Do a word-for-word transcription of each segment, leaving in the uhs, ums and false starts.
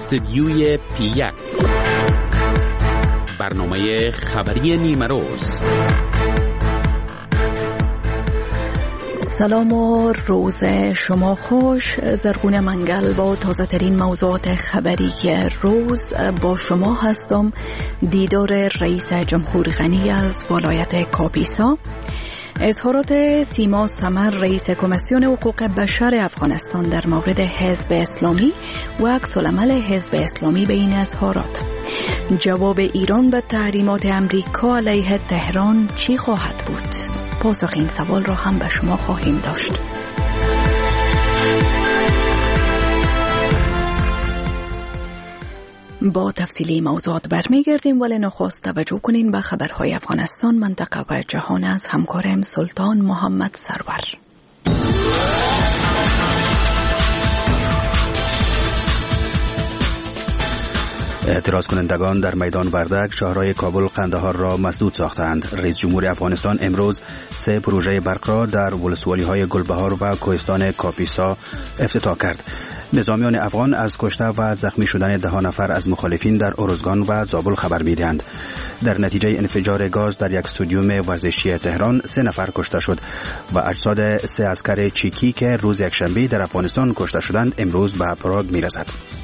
استدیوی پی یک، برنامه خبری نیمه روز. سلام و روز شما خوش. زرغون منگل با تازه ترین موضوعات خبری روز با شما هستم. دیدار رئیس جمهور غنی از ولایت کاپیسا، اظهارات سیما سمر رئیس کمیسیون حقوق بشر افغانستان در مورد حزب اسلامی و عکس العمل حزب اسلامی به این اظهارات، جواب ایران به تحریمات امریکا علیه تهران چی خواهد بود؟ پاسخ این سوال را هم به شما خواهیم داشت. با تفصیلی موضوعات برمیگردیم، ولی نخست توجه کنین به خبرهای افغانستان، منطقه و جهان از همکارم سلطان محمد سرور. اعتراض کنندگان در میدان وردک شهرهای کابل قندهار را مسدود ساختند. رئیس جمهور افغانستان امروز سه پروژه برق را در ولسوالی‌های گلبهار و کوهستان کاپیسا افتتاح کرد. نظامیان افغان از کشته و زخمی شدن ده نفر از مخالفین در ارزگان و زابل خبر می‌دهند. در نتیجه انفجار گاز در یک استادیوم ورزشی تهران سه نفر کشته شد و اجساد سه عسکر چیکی که روز یکشنبه در افغانستان کشته شدند امروز به پراگ می‌رسد.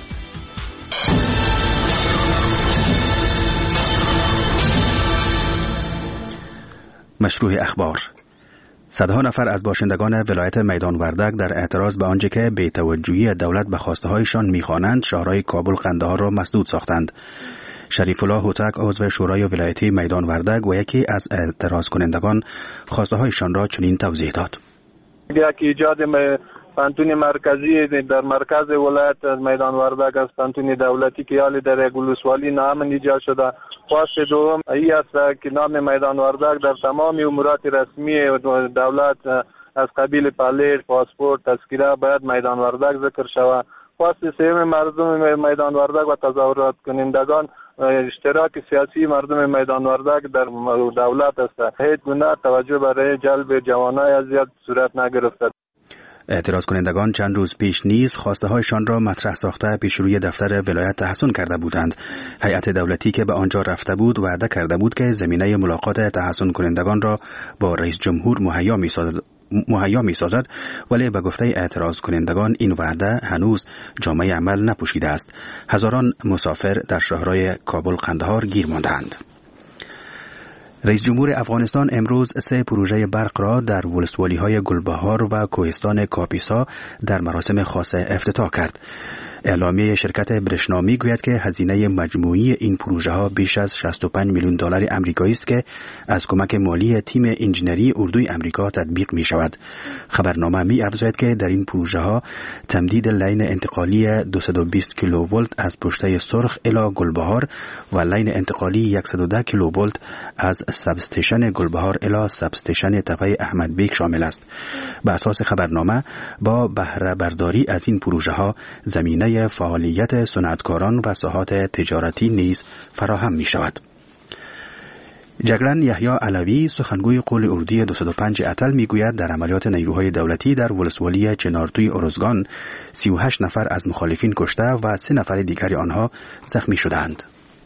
مشروع اخبار. صدها نفر از باشندگان ولایت میدان وردک در اعتراض به آنچه که بی‌توجهی دولت به خواسته هایشان می‌خوانند شهرهای کابل قندهار را مسدود ساختند. شریف الله هوتک عضو شورای ولایتی میدان وردک و یکی از اعتراض کنندگان خواسته هایشان را چنین توضیح داد. یک ایجاد پانتون مرکزی در مرکز ولایت میدان وردک از پانتون دولتی که حالی در یک ولسوالی نامن ایجاد شده. خواست دوم ای است که نام میدان وردک در تمام امورات رسمی دولت از قبیل پالیر، پاسپورت، تذکره باید میدان وردک ذکر شود. خواست سوم مردم میدان وردک و تظاهرات کنندگان اشتراک سیاسی مردم میدان وردک در دولت است. هیچ گونه توجه برای جلب جوانای اذیت صورت نگرفته. اعتراض کنندگان چند روز پیش نیز خواسته هایشان را مطرح ساخته پیش روی دفتر ولایت تحسن کرده بودند. هیئت دولتی که به آنجا رفته بود وعده کرده بود که زمینه ملاقات تحسن کنندگان را با رئیس جمهور مهیا می سازد. مهیا می سازد، ولی به گفته اعتراض کنندگان این وعده هنوز جامه عمل نپوشیده است. هزاران مسافر در شهرهای کابل قندهار گیر ماندند. رئیس جمهور افغانستان امروز سه پروژه برق را در ولسوالی‌های گلبهار و کوهستان کاپیسا در مراسم خاصه افتتاح کرد. اعلامیه شرکت برشنا میگوید که هزینه مجموعی این پروژه ها بیش از شصت و پنج میلیون دلار آمریکایی است که از کمک مالی تیم انجینری اردوی آمریکا تطبیق می شود. خبرنامه می افزاید که در این پروژه ها تمدید لین انتقالی دویست و بیست کیلوولت از پشته سرخ الی گلبهار و لین انتقالی صد و ده کیلوولت از سب استیشن گلبهار الی سب استیشن تپه احمد بیگ شامل است. به اساس خبرنامه با بهره برداری از این پروژه ها زمینه فعالیت صنعتکاران و ساحات تجارتی نیز فراهم می شود. جگرن یحیی علوی سخنگوی قول اردوی دویست و پنج اتل می گوید در عملیات نیروهای دولتی در ولسوالی چنارتوی ارزگان سی و هشت نفر از مخالفین کشته و سه نفر دیگر آنها زخمی شدند.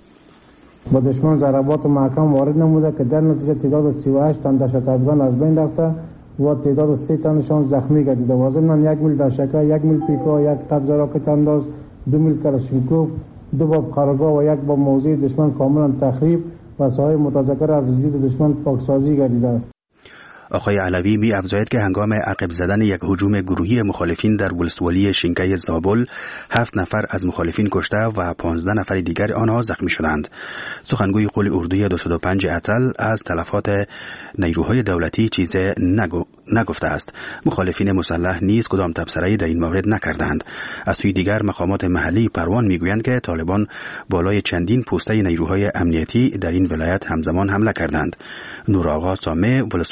با دشمن ضربات محکم وارد نموده که در نتیجه تعداد سی و هشت تن دهشت‌افغان از بین رفته و تعداد سه تنشان زخمی گردیده. واضح یک میل داشکه، یک میل پیکا، یک قبض راکت انداز، دو میل کلاشینکوف، دو باب قرارگاه و یک باب موضع دشمن کاملا تخریب و ساحه متذکر از وجود دشمن پاکسازی گردیده است. آقای علوی می افزاید که هنگام عقب زدن یک هجوم گروهی مخالفین در ولسوالی شینکای زابل هفت نفر از مخالفین کشته و پانزده نفر دیگر آنها زخمی شدند. سخنگوی قول اردوی دویست و پنج اتل از تلفات نیروهای دولتی چیزی نگو، نگفته است. مخالفین مسلح نیز کدام تبصره‌ای در این مورد نکردند. از سوی دیگر مقامات محلی پروان میگویند که طالبان بالای چندین پوسته نیروهای امنیتی در این ولایت همزمان حمله کردند. نور آقا سامه ولسوال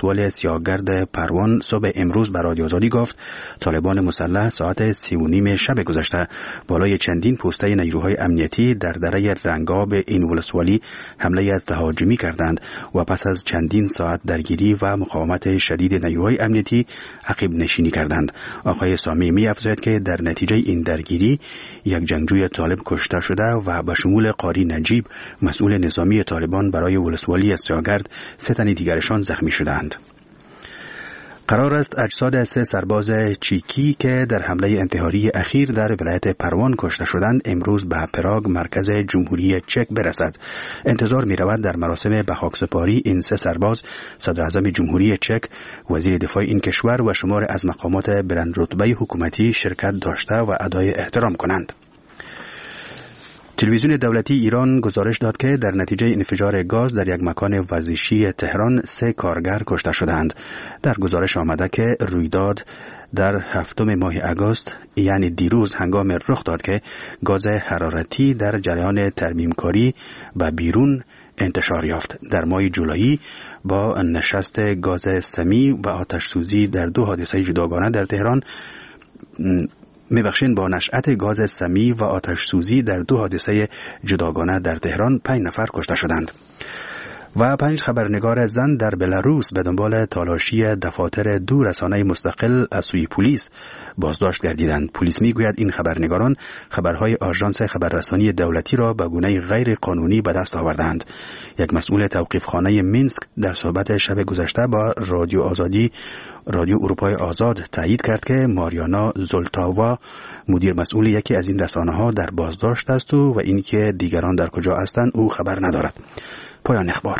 سیاهگرد پروان صبح امروز به رادیو آزادی گفت طالبان مسلح ساعت سی و نیم شب گذشته بالای چندین پوسته نیروهای امنیتی در دره رنگاب این ولسوالی حمله تهاجمی کردند و پس از چندین ساعت درگیری و مقاومت شدید نیروهای امنیتی عقب نشینی کردند. آقای سامی می افزاید که در نتیجه این درگیری یک جنگجوی طالب کشته شده و به شمول قاری نجیب مسئول نظامی طالبان برای ولسوالی سیاهگرد سه تن دیگرشان زخمی شدند. قرار است اجساد سه سرباز چیکی که در حمله انتحاری اخیر در ولایت پروان کشته شدند امروز به پراگ مرکز جمهوری چک برسد. انتظار می رود در مراسم به خاکسپاری این سه سرباز صدر اعظم جمهوری چک، وزیر دفاع این کشور و شمار از مقامات بلند رتبه حکومتی شرکت داشته و ادای احترام کنند. تلویزیون دولتی ایران گزارش داد که در نتیجه انفجار گاز در یک مکان ورزشی تهران سه کارگر کشته شدند. در گزارش آمده که رویداد در هفتم ماه آگوست یعنی دیروز هنگام رخ داد که گاز حرارتی در جریان ترمیمکاری به بیرون انتشار یافت. در ماه جولایی با نشست گاز سمی و آتش سوزی در دو حادثه جداگانه در تهران میبخشین با نشأت گاز سمی و آتش سوزی در دو حادثه جداگانه در تهران پنج نفر کشته شدند. و پنج خبرنگار زن در بلاروس به دنبال تالاشی دفاتر دو رسانه مستقل از سوی پلیس بازداشت گردیدند. پلیس میگوید این خبرنگاران خبرهای آژانس خبررسانی دولتی را به گونه غیر قانونی به دست آوردند. یک مسئول توقیفخانه مینسک در صحبت شب گذشته با رادیو آزادی رادیو اروپای آزاد تایید کرد که ماریانا زولتاوا مدیر مسئول یکی از این رسانه‌ها در بازداشت است و, و اینکه دیگران در کجا هستند او خبر ندارد. پایان اخبار.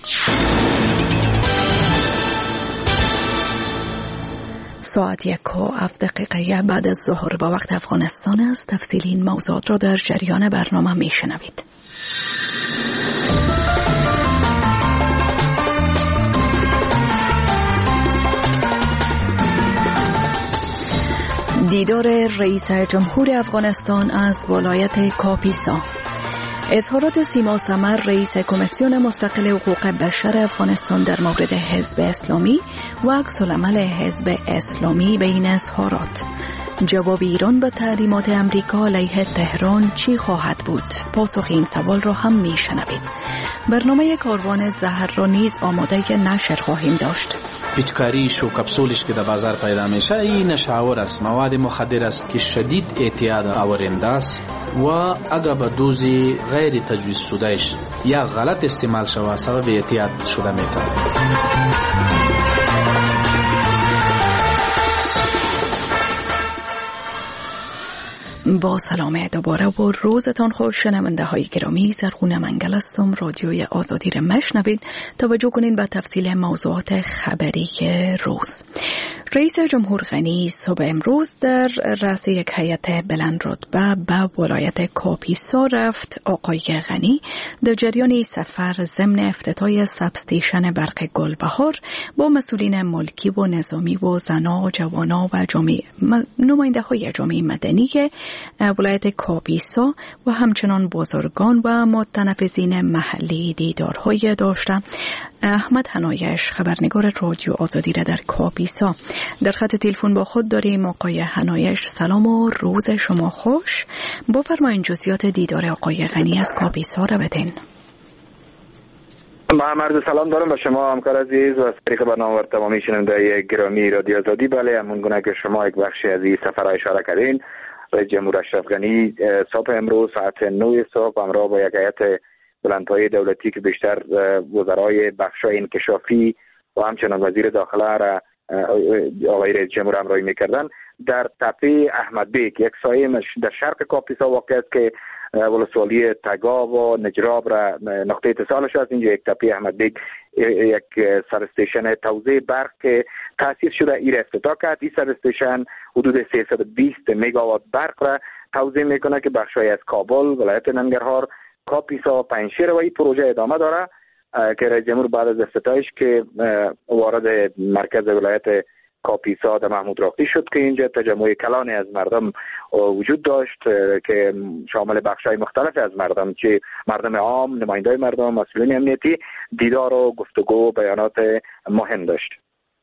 ساعت یک و هفت دقیقه بعد از ظهر با وقت افغانستان است. تفصیل این موضوعات را در جریان برنامه می شنوید. دیدار رئیس جمهور افغانستان از ولایت کاپیسا. اظهارات سیما سمر رئیس کمیسیون مستقل حقوق بشر افغانستان در مورد حزب اسلامی و عکس‌العمل حزب اسلامی به این اظهارات. جواب ایران به تحریمات امریکا علیه تهران چی خواهد بود؟ پاسخ این سوال را هم میشنوید. برنامه کاروان زهر را نیز آماده نشر خواهیم داشت. پیچکاریش و کپسولش که در بازار پیدا میشه این نشاور است، مواد مخدر است که شدید اعتیاد آورنده است و اگر به دوزی غیر تجویز شدهش یا غلط استعمال شود سبب اعتیاد شده میتونه. با سلام دوباره و روزتان خوش شنونده های گرامی. زرغونه منگل هستم. رادیوی آزادی را مشنوید. توجه کنین به تفصیل موضوعات خبری روز. رئیس جمهور غنی صبح امروز در رأس یک هیئت بلند رتبه به ولایت کاپیسا رفت. آقای غنی در جریان سفر ضمن افتتاح سبستیشن برق گلبهار با مسئولین ملکی و نظامی و زنا، جوانا و جامعه نماینده های جامعه مدنی ولایت کاپیسا و همچنان بزرگان و متنفذین محلی دیدارهای داشته. احمد حنایش خبرنگار رادیو آزادی را در کاپیسا در خط تلفن با خود داریم. آقای حنایش سلام و روز شما خوش. بفرمایید جزئیات دیدار آقای غنی از کاپیسا را بدین. ما عرض سلام دارم به شما همکار عزیز و از طریق برنامه و تمامی شنونده گرامی رادیو آزادی. بله همون گونه که شما یک بخشی از این سفر اشاره کردین، رئیس جمهور اشرف غنی صبح امروز ساعت نه صبح همراه با یک هیئت بلندپایه دولتی که بیشتر وزرای بخش‌های انکشافی و همچنان وزیر داخله را آقای رئیس جمهور همراهی می‌کردند در تپه احمد بیگ، یک سایه در شرق کاپیسا واقع است که ولسوالی تگا و نجراب را نقطه اتصالش است. اینجا یک تپه احمد بیگ یک سب استیشن توزیع برق که تأسیس شده ای را افتتاح کرد. این سب استیشن حدود سیصد و بیست مگاوات برق را توزیع میکنه که بخشای از کابل، ولایت ننگرهار، کاپیسا و پنجشیر و این پروژه ادامه داره که رئیس جمهور بعد از افتتاحش که وارد مرکز ولایت کاپیسا در محمود راقی شد که اینجا تجمع کلانی از مردم وجود داشت که شامل بخش‌های مختلف از مردم، چه مردم عام، نماینده‌های مردم، مسئولین امنیتی، دیدار و گفتگو و بیانات مهم داشت.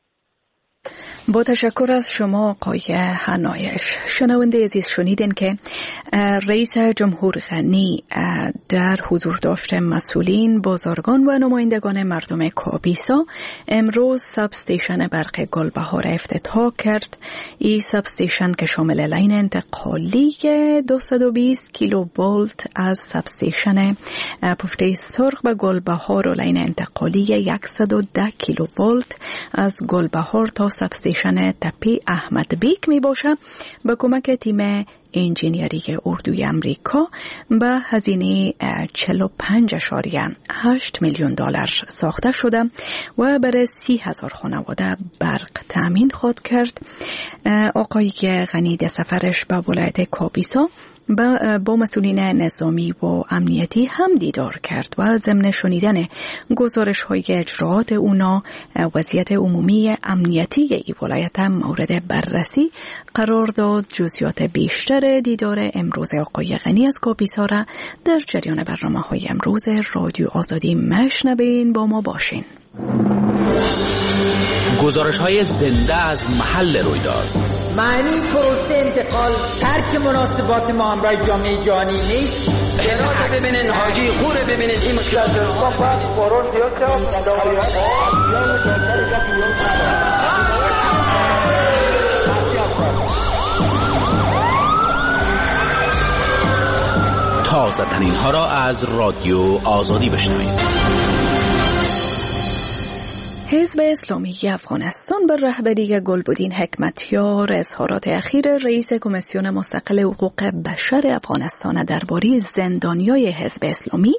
با تشکر از شما آقای حنایش. شنونده عزیز، شنیدین که رئیس جمهور غنی در حضور داشت مسئولین، بازرگان و نمایندگان مردم کاپیسا امروز ساب استیشن برق گلبهار افتتاح کرد. این ساب استیشن که شامل لاین انتقالی دویست و بیست کیلو ولت از ساب استیشن پشته سرخ به گلبهار و لاین انتقالی صد و ده کیلو ولت از گلبهار تا ساب استیشن تپی احمد بیک می باشه، به کمک تیم انجینیری اردوی امریکا به هزینه چهل و پنج اشاریه هشت میلیون دلار ساخته شده و برای سی هزار خانواده برق تأمین خواهد کرد. آقای غنی در سفرش به ولایت کاپیسا با مسئولین نظامی و امنیتی هم دیدار کرد و ضمن شنیدن گزارش های اجراعات اونا وضعیت عمومی امنیتی این ولایت مورد بررسی قرار داد. جزئیات بیشتر دیدار امروز آقای غنی از کاپیسا را در جریان برنامه های امروز رادیو آزادی مشنوین. با ما باشین. گزارش های زنده از محل رویداد. معنی پروسه انتقال ترک مناسبات ما همراه جامعه جهانی نیست. هرات ببینین، حاجی خوره ببینین، این مشکلات تازه ترین ها را از رادیو آزادی بشنوید. حزب اسلامی افغانستان بر رهبری گلبدین حکمتیار اظهارات اخیر رئیس کمیسیون مستقل حقوق بشر افغانستان درباره زندانیای حزب اسلامی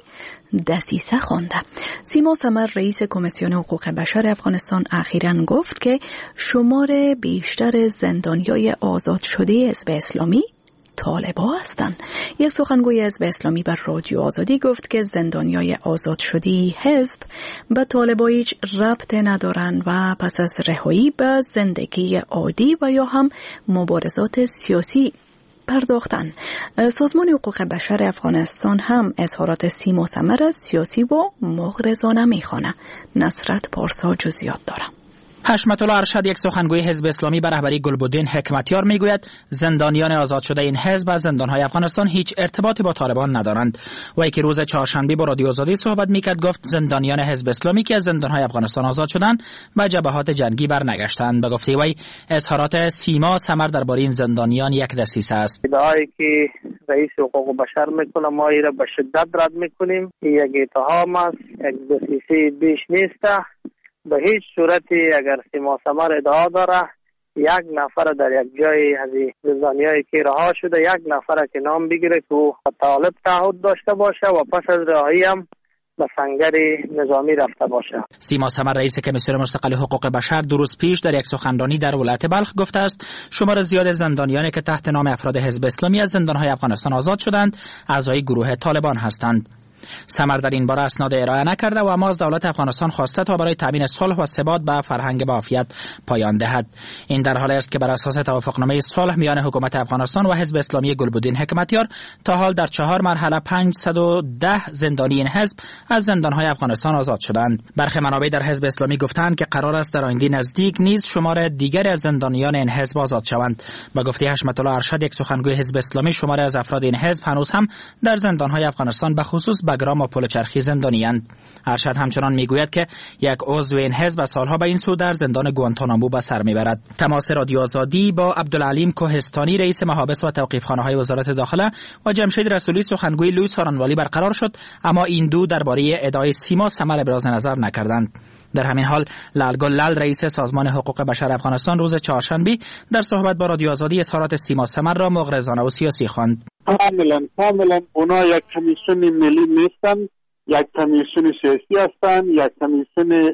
دسیسه خوانده. سیما سمر رئیس کمیسیون حقوق بشر افغانستان اخیراً گفت که شمار بیشتر زندانیای آزاد شده حزب اسلامی طالبا هستند. یک سخنگوی حزب اسلامی بر رادیو آزادی گفت که زندانیای آزاد شده حزب به طالبا هیچ ربط ندارند و پس از رهایی به زندگی عادی و یا هم مبارزات سیاسی پرداختن. سازمان حقوق بشر افغانستان هم اظهارات سیما سمر از سیاسی و مغرضانه میخوانه. نصرت پارسا جزئیات داره. حشمت الله ارشد، یک سخنگوی حزب اسلامی به رهبری گلبدین حکمتیار میگوید زندانیان آزاد شده این حزب و زندانهای افغانستان هیچ ارتباطی با طالبان ندارند. و که روز چهارشنبه با رادیو آزادی صحبت میکرد گفت زندانیان حزب اسلامی که از زندانهای افغانستان آزاد شدند و جبهات جنگی برنگشتند. به گفته وی اظهارات سیما سمر درباره این زندانیان یک دسیسه است. ادعایی که رئیس حقوق بشر میکنه ما این را به شدت رد میکنیم. یک اتهام است، یک دسیسه بیش نیست. به هیچ صورتی اگر سیما سمر ادعا داره یک نفر در یک جای از زندانیایی که رها شده یک نفر که نام بگیره که او طالب تعهد داشته باشه و پس از رهایی هم به سنگر نظامی رفته باشه. سیما سمر رئیس کمیسیون مستقل حقوق بشر دو روز پیش در یک سخنرانی در ولایت بلخ گفته است شمار زیاد زندانیانی که تحت نام افراد حزب اسلامی از زندانهای افغانستان آزاد شدند اعضای گروه طالبان هستند. سمر در این باره اسناد ارائه نکرده و اما از دولت افغانستان خواسته تا برای تامین صلح و ثبات به فرهنگ با عافیت پایان دهد. این در حالی است که بر اساس توافقنامه صلح میان حکومت افغانستان و حزب اسلامی گلبدین حکمتیار تا حال در چهار مرحله پانصد و ده زندانی این حزب از زندانهای افغانستان آزاد شدند. برخی منابع در حزب اسلامی گفتند که قرار است در آینده نزدیک نیز شمار دیگری از زندانیان این حزب آزاد شوند. با گفته حشمت الله ارشد، یک سخنگوی حزب اسلامی، شمار از افراد این حزب هنوز هم در زندانهای افغانستان به خصوص بگرام و پلچرخی زندانی‌اند. ارشد همچنان میگوید که یک عضو این حزب سالها به این سو در زندان گوانتانامو به سر میبرد. تماس رادیو آزادی با عبدالعلیم کوهستانی رئیس محابس و توقیفخانه‌های وزارت داخله و جمشید رسولی سخنگوی لوی سارنوالی برقرار شد، اما این دو درباره ادعای سیما سمر ابراز نظر نکردند. در همین حال لالگل لال رئیس سازمان حقوق بشر افغانستان روز چهارشنبه در صحبت با رادیو آزادی اظهارات سیما سمر را مغرضانه و سیاسی خواند. کاملا کاملا اونا یک کمیسیون ملی نیستن، یک کمیسیون سیاسی هستند، یک کمیسیون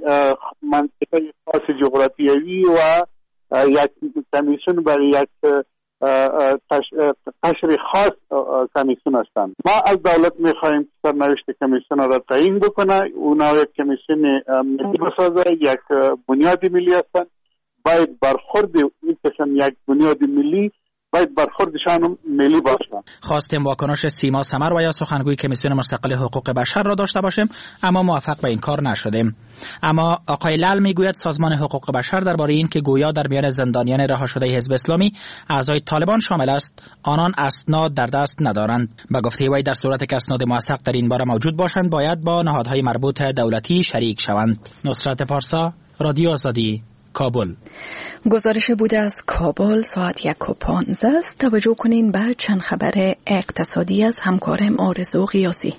منطقه خاص جغرافیایی و یک کمیسیون برای یک قشر خاص کمیسیون هستند. ما از دولت میخواهیم که سرنوشت کمیسیون را تعیین بکنه. اونا یک کمیسیون ملی بسازه، یک بنیاد ملی هستند. باید برخورد این قسم یک بنیاد ملی باید برخوردشان ملی باشه. خواستیم واکنش سیما سمر و یا سخنگوی کمیسیون مستقل حقوق بشر را داشته باشیم، اما موفق به این کار نشدیم. اما آقای لال میگوید سازمان حقوق بشر درباره این که گویا در میان زندانیان رها شده حزب اسلامی اعضای طالبان شامل است، آنان اسناد در دست ندارند. به گفته وی در صورتی که اسناد موثق در این باره موجود باشند باید با نهادهای مربوط دولتی شریک شوند. نصرت پارسا، رادیو آزادی، کابل. گزارش بوده از کابل ساعت یک و پانزده است. توجه کنین به چند خبر اقتصادی از همکارم آرزو قیاسی.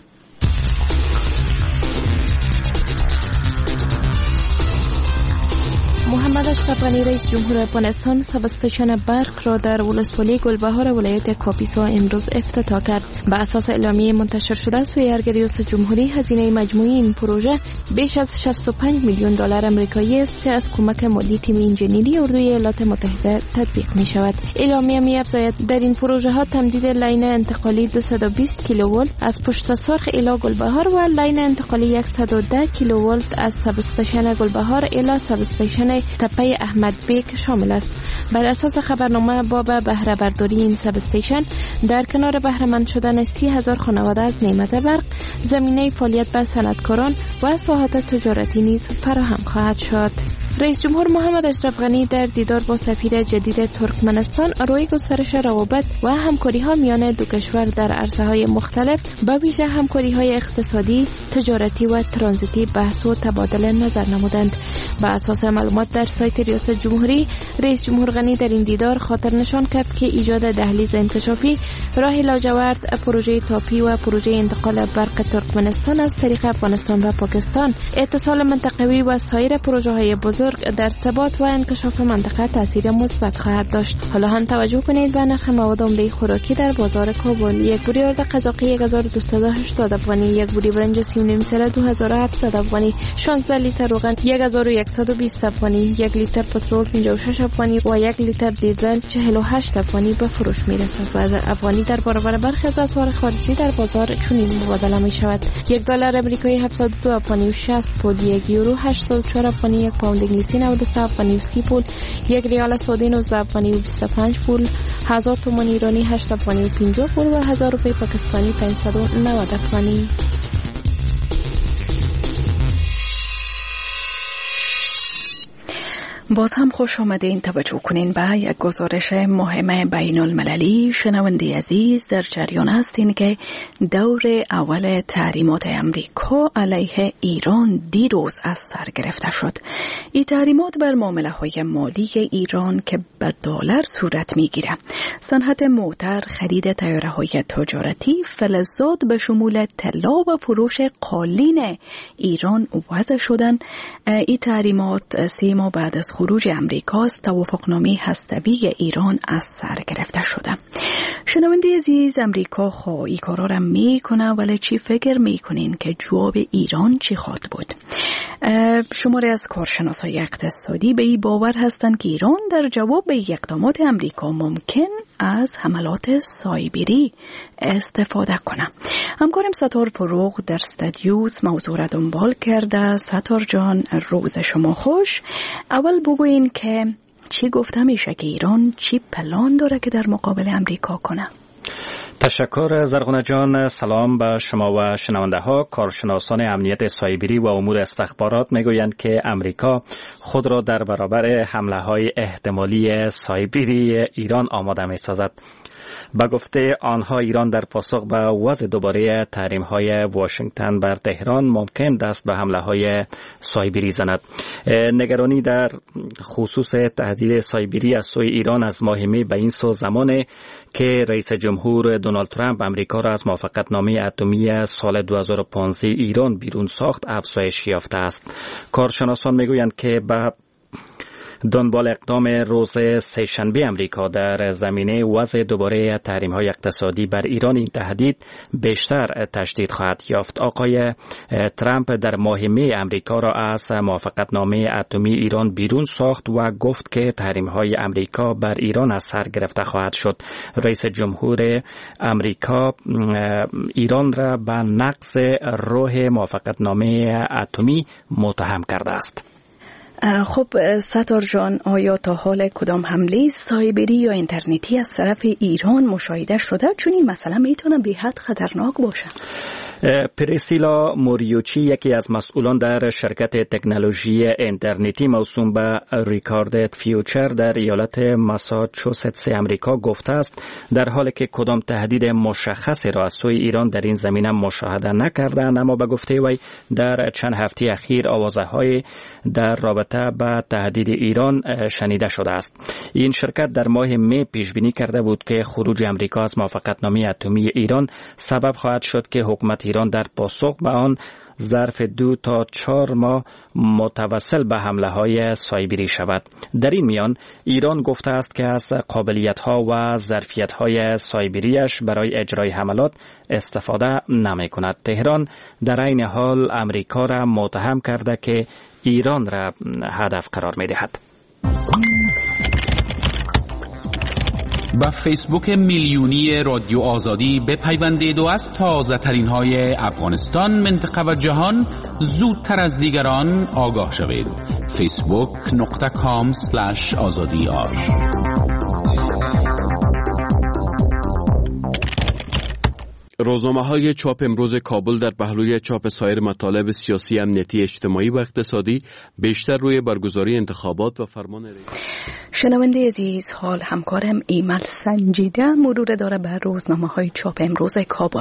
محمد اشرف غنی رئیس جمهور افغانستان ساب استیشن برق را در ولسوالی گلبهار ولایت کاپیسا امروز افتتاح کرد. بر اساس اعلامیه منتشر شده سوی ریاست جمهوری هزینه مجموعی این پروژه بیش از شصت و پنج میلیون دلار آمریکایی است که از کمک مالی تیم انجینری اردوی ایالات متحده تطبیق می شود. اعلامیه می افزاید در این پروژه ها تمدید لین انتقالی دویست و بیست کیلوولت از پشت سرخ الی گلبهار و لین انتقالی صد و ده کیلوولت از ساب استیشن گلبهار الی ساب استیشن تپه احمد بیک شامل است. بر اساس خبرنامه باب بهره برداری این ساب استیشن در کنار بهره مند شدن سی هزار خانواده از نعمت برق، زمینه فعالیت به صنعتکاران و ساحات تجارتی نیز فراهم خواهد شد. رئیس جمهور محمد اشرف غنی در دیدار با سفیر جدید ترکمنستان روی گسترش روابط و همکاری ها میان دو کشور در عرصه‌های مختلف به ویژه همکاری های اقتصادی، تجارتی و ترانزیتی بحث و تبادل نظر نمودند. به اساس معلومات در سایت ریاست جمهوری، رئیس جمهور غنی در این دیدار خاطر نشان کرد که ایجاد دهلیز انکشافی، راه لاجورد، پروژه تاپی و پروژه انتقال برق ترکمنستان از طریق افغانستان و پاکستان، اتصال منطقوی و سایر پروژه های بزرگ در ثبات و انکشاف منطقه تاثیر مثبت خواهد داشت. حالا هم توجه کنید به نرخ مواد عمده خوراکی در بازار کابل. یک بوری آرد قزاقی یک هزار و دویست و هشتاد افغانی، یک بوری برنج سی و نیم سره دو هزار و هفتصد افغانی، شانزده لیتر روغن یک هزار و صد و بیست افغانی، یک لیتر پترول پنجاه و شش افغانی و یک لیتر دیزل چهل و هشت افغانی به فروش میرسد. و افغانی در برابر برخی از اسعار خارجی در بازار چنین مبادله می شود: یک دلار آمریکایی هفتصد و دو افغانی و شصت پوند، یک یورو هشتاد و چهار افغانی، یک پوند انگلیسی نود و سه افغانی و سی پول، یک ریال سعودی نوزده افغانی و بیست و پنج پول، هزار تومان ایرانی هشت افغانی و پنجاه پول و هزار روپیه پاکستانی پانصد و نود افغانی. باز هم خوش آمدین. توجه کنین به یک گزارش مهم بین المللی. شنونده عزیز، در جریان هستین که دور اول تحریمات امریکا علیه ایران دیروز از سر گرفته شد. این تحریمات بر معامله های مالی ایران که به دلار صورت میگیره، صنعت موتر، خرید طیاره های تجارتی، فلزات به شمول طلا و فروش قالین ایران وضع شدن. این تحریمات سی ماه بعد از خروج امریکا از توافقنامه هسته‌ای ایران از سر گرفته شده. شنونده عزیز، امریکا خواهی کارا را میکنه، ولی چی فکر میکنین که جواب ایران چی خواهد بود؟ شماره از کارشناسای اقتصادی به این باور هستند که ایران در جواب به اقدامات امریکا ممکن از حملات سایبری استفاده کنه. همکارم ستار فروغ در استودیوس موضوع را دنبال کرده. ستار جان، روز شما خوش. اول بگوین که چی گفته میشه که ایران چی پلان داره که در مقابل امریکا کنه؟ تشکر زرغونه جان. سلام به شما و شنونده ها. کارشناسان امنیت سایبری و امور استخبارات میگویند که امریکا خود را در برابر حمله های احتمالی سایبری ایران آماده می سازد. با گفته آنها، ایران در پاسخ به وضع دوباره تحریم های واشنگتن بر تهران ممکن دست به حمله های سایبری زند. نگرانی در خصوص تهدید سایبری از سوی ایران از ماه می به این سو زمانه که رئیس جمهور دونالد ترامپ امریکا را از موافقتنامه اتمی سال دو هزار و پانزده ایران بیرون ساخت افزایش یافته است. کارشناسان میگویند که به دنبال اقدام روز سه‌شنبه امریکا در زمینه وضع دوباره تحریم‌های اقتصادی بر ایران، این تهدید بیشتر تشدید خواهد یافت. آقای ترامپ در ماه می امریکا را از موافقتنامه اتمی ایران بیرون ساخت و گفت که تحریم‌های امریکا بر ایران از سر گرفته خواهد شد. رئیس جمهور امریکا ایران را به نقض روح موافقتنامه اتمی متهم کرده است. خب ستار جان، آیا تا حال کدام حمله سایبری یا اینترنتی از طرف ایران مشاهده شده؟ چون این مسئله میتونه به حد خطرناک باشه. پریسیلا موریوچی، یکی از مسئولان در شرکت تکنولوژی اینترنتی موسوم به ریکاردد فیوچر در ایالت ماساچوستس امریکا گفته است در حالی که کدام تهدید مشخصی را از سوی ایران در این زمینه مشاهده نکردند، اما به گفته وی در چند هفته اخیر آوازه‌های در رابطه با تهدید ایران شنیده شده است. این شرکت در ماه می پیش بینی کرده بود که خروج امریکا از موافقتنامه اتمی ایران سبب خواهد شد که حکومت ایران در پاسخ به آن ظرف دو تا چهار ماه متوسل به حمله های سایبری شود. در این میان ایران گفته است که از قابلیت ها و ظرفیت های سایبریش برای اجرای حملات استفاده نمی کند. تهران در این حال امریکا را متهم کرده که ایران را هدف قرار می دهد. با فیسبوک میلیونی رادیو آزادی بپیوندید و از تازه ترین های افغانستان، منطقه و جهان زودتر از دیگران آگاه شوید. فیسبوک نقطه کام سلش آزادی آر. روزنامه‌های چاپ امروز کابل در پهلوی چاپ سایر مطالب سیاسی، امنیتی، اجتماعی و اقتصادی بیشتر روی برگزاری انتخابات و فرمان رئیس. شنونده عزیز، حال همکارم ایمل سنجیده مرور داره بر روزنامه‌های چاپ امروز کابل.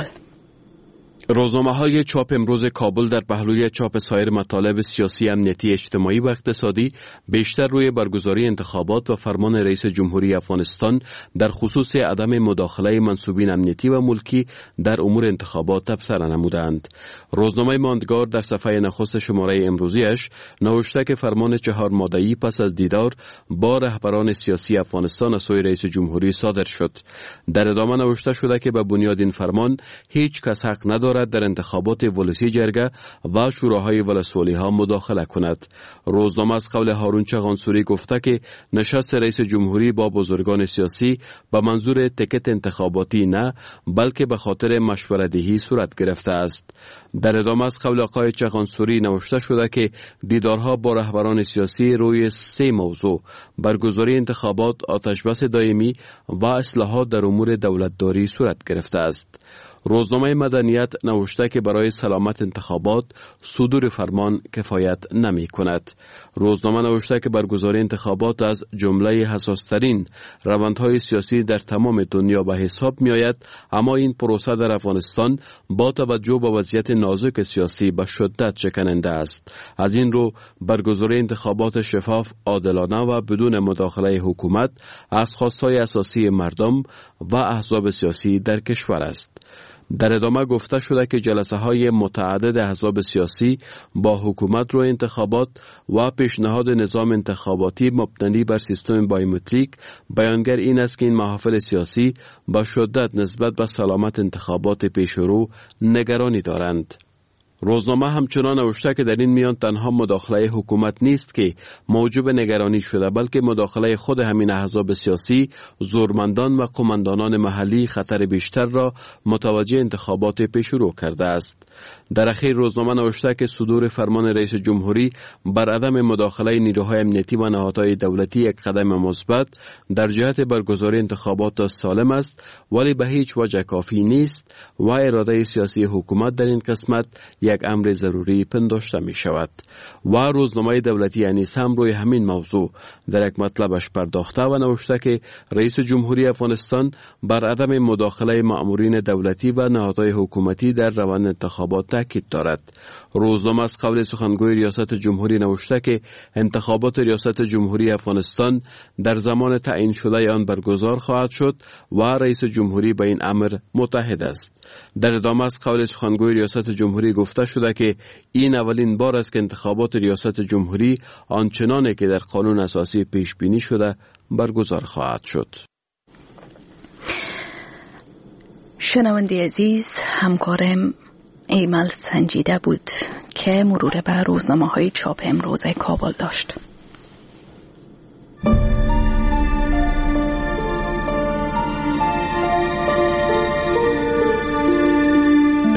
روزنامه‌های چاپ امروز کابل در پهلوی چاپ سایر مطالب سیاسی، امنیتی، اجتماعی و اقتصادی بیشتر روی برگزاری انتخابات و فرمان رئیس جمهوری افغانستان در خصوص عدم مداخله منصوبین امنیتی و ملکی در امور انتخابات تبصره نمودند. روزنامه ماندگار در صفحه نخست شماره امروزیش نوشته که فرمان چهار ماده‌ای پس از دیدار با رهبران سیاسی افغانستان از سوی رئیس جمهوری صادر شد. در ادامه نوشته شده که به بنیاد این فرمان هیچ کس حق ندارد در انتخابات ولسی جرگه و شوراهای ولسوالی ها مداخله کند. روزنامه از قول هارون چغانسوری گفته که نشست رئیس جمهوری با بزرگان سیاسی به منظور تکت انتخاباتی نه، بلکه به خاطر مشوره‌دهی صورت گرفته است. در ادامه از قول آقای چغانسوری نوشته شده که دیدارها با رهبران سیاسی روی سه موضوع: برگزاری انتخابات، آتشبس دائمی و اصلاحات در امور دولتداری صورت گرفته است. روزنامه مدنیت نوشته که برای سلامت انتخابات صدور فرمان کفایت نمی کند. روزنامه نوشته که برگزاری انتخابات از جمله حساسترین روندهای سیاسی در تمام دنیا به حساب می آید، اما این پروسه در افغانستان با توجه به وضعیت نازک سیاسی به شدت شکننده است. از این رو برگزاری انتخابات شفاف، عادلانه و بدون مداخله حکومت از خواستهای اساسی مردم و احزاب سیاسی در کشور است. در ادامه گفته شده که جلسه های متعدد احزاب سیاسی با حکومت روی انتخابات و پیشنهاد نظام انتخاباتی مبتنی بر سیستم بایومتریک بیانگر این است که این محافل سیاسی با شدت نسبت به سلامت انتخابات پیشرو نگرانی دارند. روزنامه همچنان نوشته که در این میان تنها مداخله حکومت نیست که موجب نگرانی شده، بلکه مداخله خود همین احزاب سیاسی، زورمندان و قماندانان محلی خطر بیشتر را متوجه انتخابات پیشرو کرده است. در اخیر روزنامه نوشته که صدور فرمان رئیس جمهوری بر عدم مداخله نیروهای امنیتی و نهادهای دولتی یک قدم مثبت در جهت برگزاری انتخابات سالم است، ولی به هیچ وجه کافی نیست و اراده سیاسی حکومت در این قسمت یک امر ضروری پنداشته می شود. و روزنامه دولتی انیس هم روی همین موضوع در یک مطلبش پرداخته و نوشته که رئیس جمهوری افغانستان بر عدم مداخله مأمورین دولتی و نهادهای حکومتی در روند انتخابات تاکید دارد. روزنامه از قول سخنگوی ریاست جمهوری نوشته که انتخابات ریاست جمهوری افغانستان در زمان تعیین شده آن برگزار خواهد شد و رئیس جمهوری به این امر متحد است. در ادامه از قول سخنگوی ریاست جمهوری گفته شده که این اولین بار است که انتخابات ریاست جمهوری آنچنانه که در قانون اساسی پیش بینی شده برگزار خواهد شد. شنونده عزیز، همکارم ایمل سنجیده بود که مرور بر روزنامه‌های چاپ امروز کابل داشت.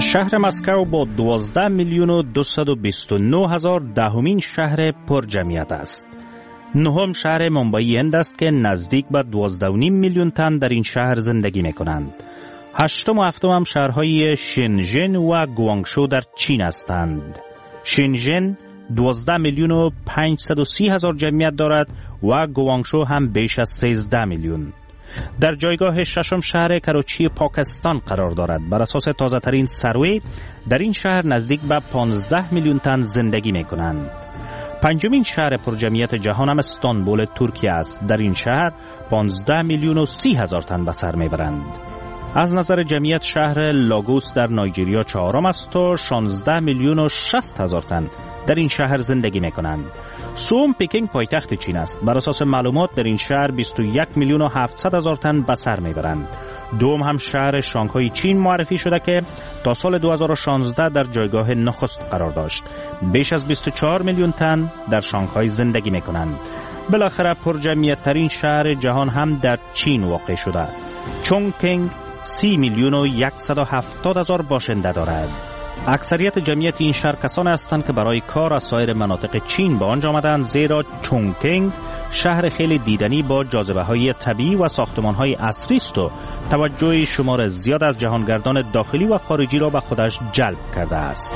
شهر مسکو با دوازده میلیون و دویست و بیست و نه هزار دهمین شهر پر جمعیت است. نهم شهر مومبای هند است که نزدیک به دوازده و نیم میلیون تن در این شهر زندگی می کنند. هشتم و هفتم هم شهرهای شنژن و گوانگشو در چین هستند. شنژن دوازده میلیون و پانصد و سی هزار جمعیت دارد و گوانگشو هم بیش از سیزده میلیون. در جایگاه ششم شهر کراچی پاکستان قرار دارد. بر اساس تازه ترین سروی در این شهر نزدیک به پانزده میلیون تن زندگی می کنند. پنجمین شهر پرجمعیت جهان هم استانبول ترکیه است. در این شهر پانزده میلیون و سی هزار تن به سر می برند. از نظر جمعیت شهر لاگوس در نایجریا چهارم است و شانزده میلیون و شصت هزار تن در این شهر زندگی می کنند. سوم پکینگ پایتخت چین است. بر اساس معلومات در این شهر بیست و یک میلیون و هفتصد هزار تن به سر می برند. دوم هم شهر شانگهای چین معرفی شده که تا سال دو هزار و شانزده در جایگاه نخست قرار داشت. بیش از بیست و چهار میلیون تن در شانگهای زندگی می کنند. بالاخره پرجمعیت ترین شهر جهان هم در چین واقع شده. چونگکینگ سی میلیون و صد و هفتاد هزار باشنده دارد. اکثریت جمعیت این شهر کسان هستند که برای کار از سایر مناطق چین به آنجا آمدند، زیرا چونگکینگ شهر خیلی دیدنی با جاذبه های طبیعی و ساختمان های عصری است و توجه شمار زیاد از جهانگردان داخلی و خارجی را به خودش جلب کرده است.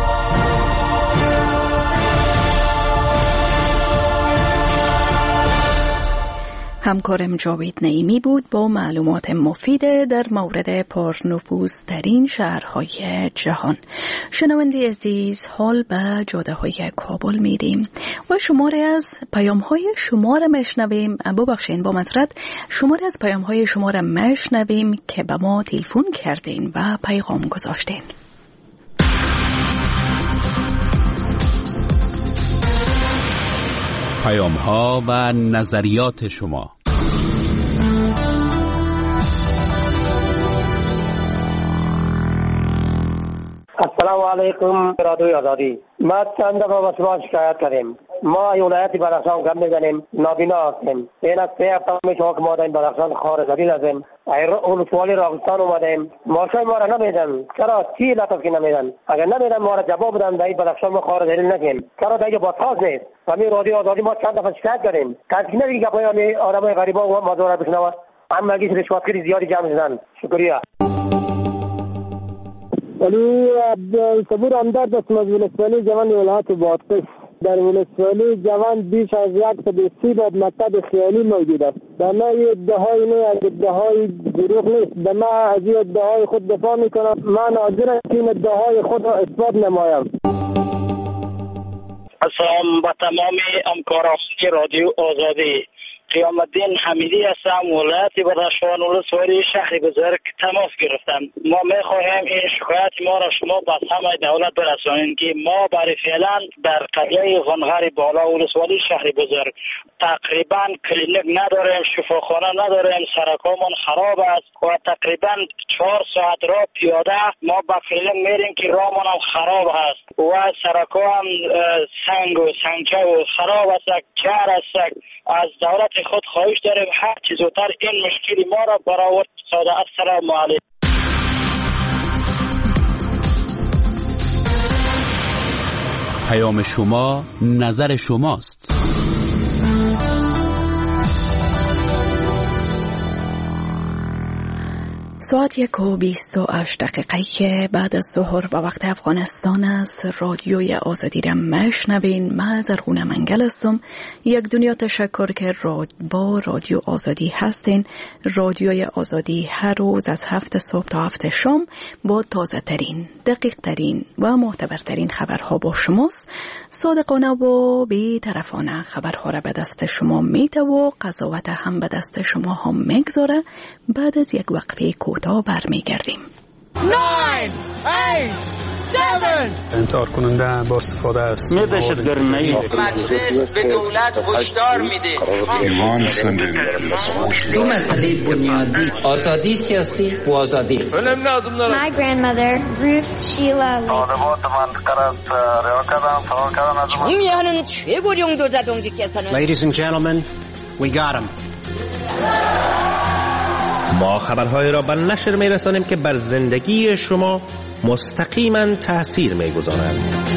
همکارم جاوید نعیمی بود با معلومات مفید در مورد پرنفوذترین شهرهای جهان. شنونده عزیز، حال به جاده های کابل میریم و شماره از پیام های شما را مشنویم. ببخشین با معذرت شماره از پیام های شما را مشنویم که به ما تلفن کردین و پیغام گذاشتین. پیام ها و نظریات شما. السلام علیکم رادیوی آزادی. ما چند دفعه با شما شکایت کردیم. ما ولایت بدخشان کم میزنیم، نابینا هستیم. این از سه هفته می شما که ما در این بدخشان خارج زدید هستیم. اولوسوالی راغستان اومدیم. ماشای ما را نمیدن. چرا چی لطف که نمیدن؟ اگر نمیدن ما را جواب بدن در این بدخشان ما خارج زدید نکنیم. چرا دیگه با تاز نیست؟ همین رادیو آزادی ما چند دفعه شکایت کردیم. کسی نمیگه که پای آدمای غریبا و مزور بشنوه. اما اگه رشوتگیری زیادی جمع شدن. شکریه. ولی عبدالصبور همدرد هستم از ولسوالی جوان ولایت بادغیس. در ولسوالی جوان بیش از صد و سی باب مکتب خیالی موجود است. در ما این ادعای نه از ادعای دروغ نیست. در ما از این ادعای خود دفاع میکنم. من حاضرم که این ادعای خود را اثبات نمایم. السلام با تمام همکاران رادیو آزادی. قیام الدین حمیدی هستم، ولایت بدخشان ولسوالی شهر بزرگ تماس گرفتم. ما میخواهیم این شکایت ما را شما به سمع دولت برسانید که ما برای فعلا در قریه غنغر بالا ولسوالی شهر بزرگ تقریبا کلینیک نداریم، شفاخانه نداریم، سرکامون خراب است و تقریبا چهار ساعت راه پیاده ما با فعلا میریم که راهمون هم خراب است و سرکا هم سنگ و سنگچه و خراب است، کار است. از دولت خود خواهش داریم هر چیز زودتر این مشکلی ما را برآورد ساده. السلام علیکم. پیام شما نظر شماست. ساعت یک و بیست و هشت دقیقه بعد از ظهر با وقت افغانستان است. رادیوی آزادی را مشنوین. من زرغونه منگل هستم. یک دنیا تشکر که با رادیو آزادی هستین. رادیوی آزادی هر روز از هفت صبح تا هفت شام با تازه ترین، دقیق ترین و معتبرترین خبرها با شماست. صادقانه و بی طرفانه خبرها را به دست شما میده و قضاوت هم به دست شما هم میگذاره. بعد از یک وقفه کوتاه برمیگردیم. انتحار کننده با استفاده است. دهشتگرد نهی. مجلس به دولت هشدار میده. ایمان سندن. دو مسئله بنیادی، آزادی سیاسی و آزادی. My grandmother, Ruth Sheila Lee. 정의하는 최고령 도자동지께서는 Ladies and gentlemen, we got him. ما خبرهای را به نشر می رسانیم که بر زندگی شما مستقیما تأثیر می‌گذارند.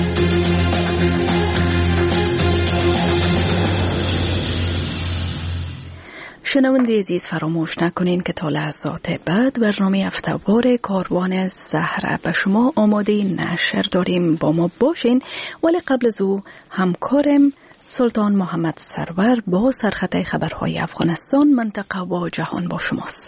شنونده عزیز، فراموش نکنین که تا لحظات بعد برنامه هفته‌وار کاروان زهر به شما آماده نشر داریم. با ما باشین. ولی قبل از او همکارم سلطان محمد سرور با سرخط خبرهای افغانستان، منطقه و جهان با شماست.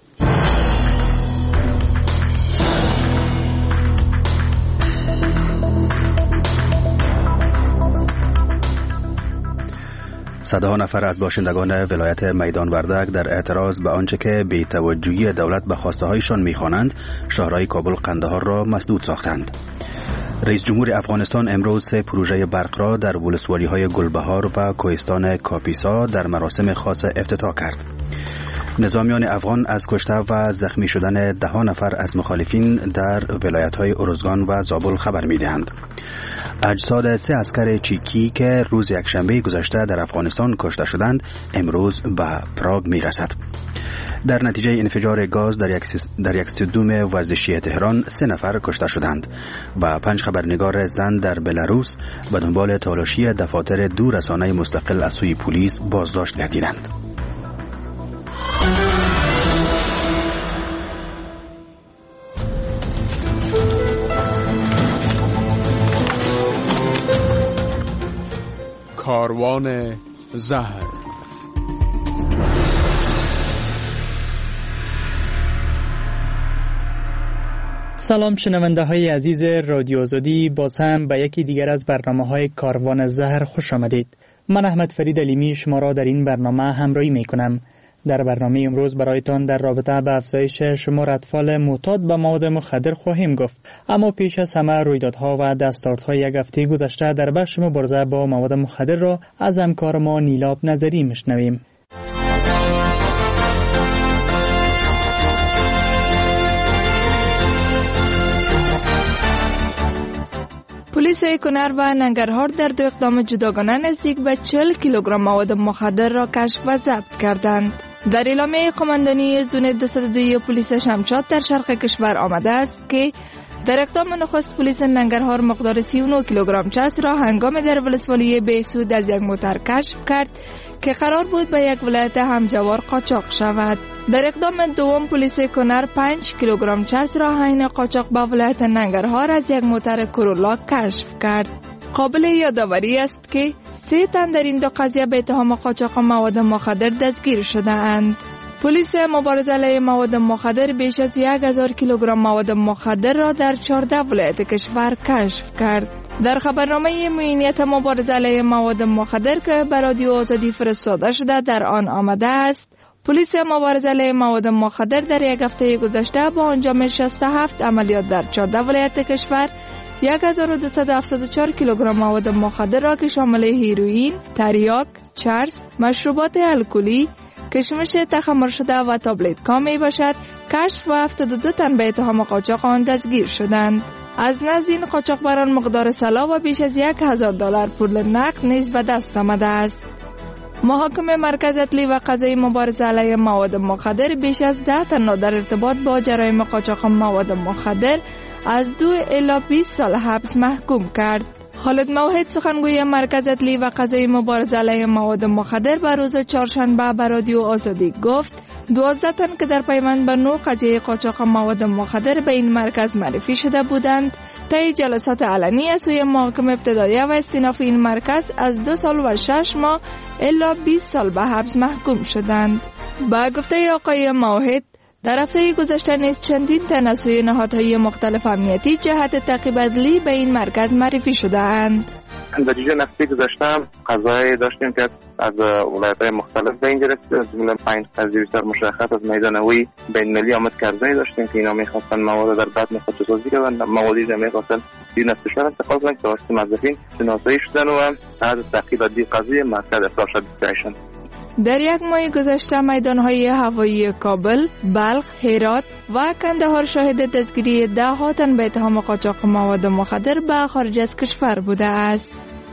صدها نفر از باشندگان ولایت میدان وردک در اعتراض به آنچه که بی‌توجهی دولت به خواسته هایشان می‌خوانند، شهرهای کابل قندهار را مسدود ساختند. رئیس جمهور افغانستان امروز سه پروژه برق را در ولسوالی‌های گلبهار و کوهستان کاپیسا در مراسم خاص افتتاح کرد. نظامیان افغان از کشته و زخمی شدن ده ها نفر از مخالفین در ولایت‌های ارزگان و زابل خبر می‌دهند. اجساد سه عسکر چیکی که روز یکشنبه گذشته در افغانستان کشته شدند امروز به پراگ می‌رسد. در نتیجه انفجار گاز در یک در یک استادیوم ورزشی تهران سه نفر کشته شدند و پنج خبرنگار زن در بلاروس به دنبال تالاشی دفاتر دو رسانه مستقل از سوی پلیس بازداشت گردیدند. کاروان زهر. سلام شنونده های عزیز رادیو آزادی، باز هم به یکی دیگر از برنامه های کاروان زهر خوش آمدید. من احمد فرید علیمی شما را در این برنامه همراهی می کنم. در برنامه امروز برایتان در رابطه با افزایش شمار اطفال معتاد به مواد مخدر خواهیم گفت. اما پیش از همه رویدادها و دستاوردهای یک هفته گذشته در بخش مبارزه با مواد مخدر را از همکار ما نیلاب نظری میشنویم. پلیس کنر و ننگرهار در دو اقدام جداگانه نزدیک به چهل کیلوگرم مواد مخدر را کشف و ضبط کردند. در اعلامیه قماندانی زون دویست و دو پلیس شمشاد در شرق کشور آمده است که در اقدام نخست پلیس ننگرهار مقدار سی و نه کیلوگرم چسب را هنگام در ولسوالی بهسود از یک موتر کشف کرد که قرار بود به یک ولایت همجوار قاچاق شود. در اقدام دوم پلیس کنر پنج کیلوگرم چسب را حین قاچاق به ولایت ننگرهار از یک موتر کورولا کشف کرد. قابل یادآوری است که سه تن در این دو قضیه به اتهام قاچاق مواد مخدر دستگیر شده اند. پلیس مبارزه علیه مواد مخدر بیش از یک هزار کیلوگرم مواد مخدر را در چهارده ولایت کشور کشف کرد. در خبرنامه معینیت مبارزه علیه مواد مخدر که به رادیو آزادی فرستاده شده در آن آمده است پلیس مبارزه علیه مواد مخدر در یک هفته گذشته با انجام شصت و هفت عملیات در چهارده ولایت کشور یک هزار و دویست و هفتاد و چهار کیلوگرم مواد مخدر را که شامل هیروئین، تریاک، چرس، مشروبات الکلی، کشمش تخمر شده و تابلت کام می باشد کشف و هفتاد و دو تن به اتهام قاچاق آن دستگیر شدند. از نزد این قاچاقبران مقدار طلا و بیش از یک هزار دلار پول نقد نیز به دست آمده است. محاکم مرکز اطلاعی و قضایی مبارزه علیه مواد مخدر بیش از ده تن را در ارتباط با جرایم قاچاق مواد مخدر از دو الی بیست سال حبس محکوم کرد. خالد موحد سخنگوی مرکز اطلاعی و قضایی مبارزه علیه مواد مخدر به روز چهارشنبه به رادیو آزادی گفت دوازده تن که در پیوند به نوع قضیه قاچاق مواد مخدر به این مرکز معرفی شده بودند طی جلسات علنی از سوی محاکم ابتدایی و استیناف این مرکز از دو سال و شش ماه الی بیست سال به حبس محکوم شدند. با گفته آقای موحد در هفته گذشته نیز چندین تن از سوی نهادهای مختلف امنیتی جهت تعقیب عدلی به این مرکز معرفی شده اند. در دیگه نفتی گذاشتم قضایی داشتیم که از ولایت‌های مختلف به اینجا رسید. از جمله پنج قضیه بسیار مشخص از میدان هوایی بین‌المللی آمد کرده داشتیم که اینا می‌خواستن مواد در بعد خودسازی کنند، موادی که می‌خواستن دین از کشور انتقال کنند که توسط موظفین شناسایی شدن و از تعقیب عدلی قضیه مرکز افراج شدیدشان. در یک ماه گذشته میدان‌های هوایی کابل، بلخ، هرات و کندهار شاهد دستگیری ده ها تن به اتهام قاچاق مواد مخدر به خارج از کشور بوده است.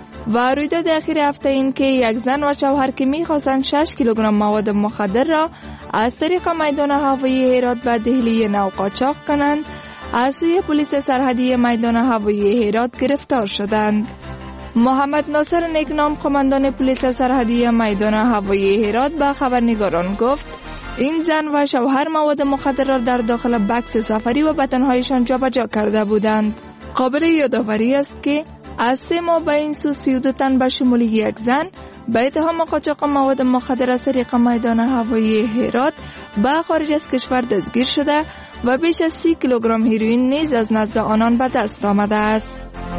و رویداد اخیر هفته این که یک زن و شوهر که می‌خواستند شش کیلوگرم مواد مخدر را از طریق میدان هوایی هرات به دهلی نو قاچاق کنند از سوی پلیس سرحدی میدان هوایی هرات گرفتار شدند. محمد ناصر نیکنام قماندان پلیس سرحدی میدان هوایی هرات به خبرنگاران گفت این زن و شوهر مواد مخدر را در داخل بکس سفری و بدنهایشان جابجا کرده بودند. قابل یادآوری است که از سه ماه به این سو سی و دو تن به شمول یک زن به اتهام قاچاق مواد مخدر از طریق میدان هوایی هرات به خارج از کشور دستگیر شده و بیش از سی کیلوگرم هیروئین نیز از نزد آنان به دست آمده است.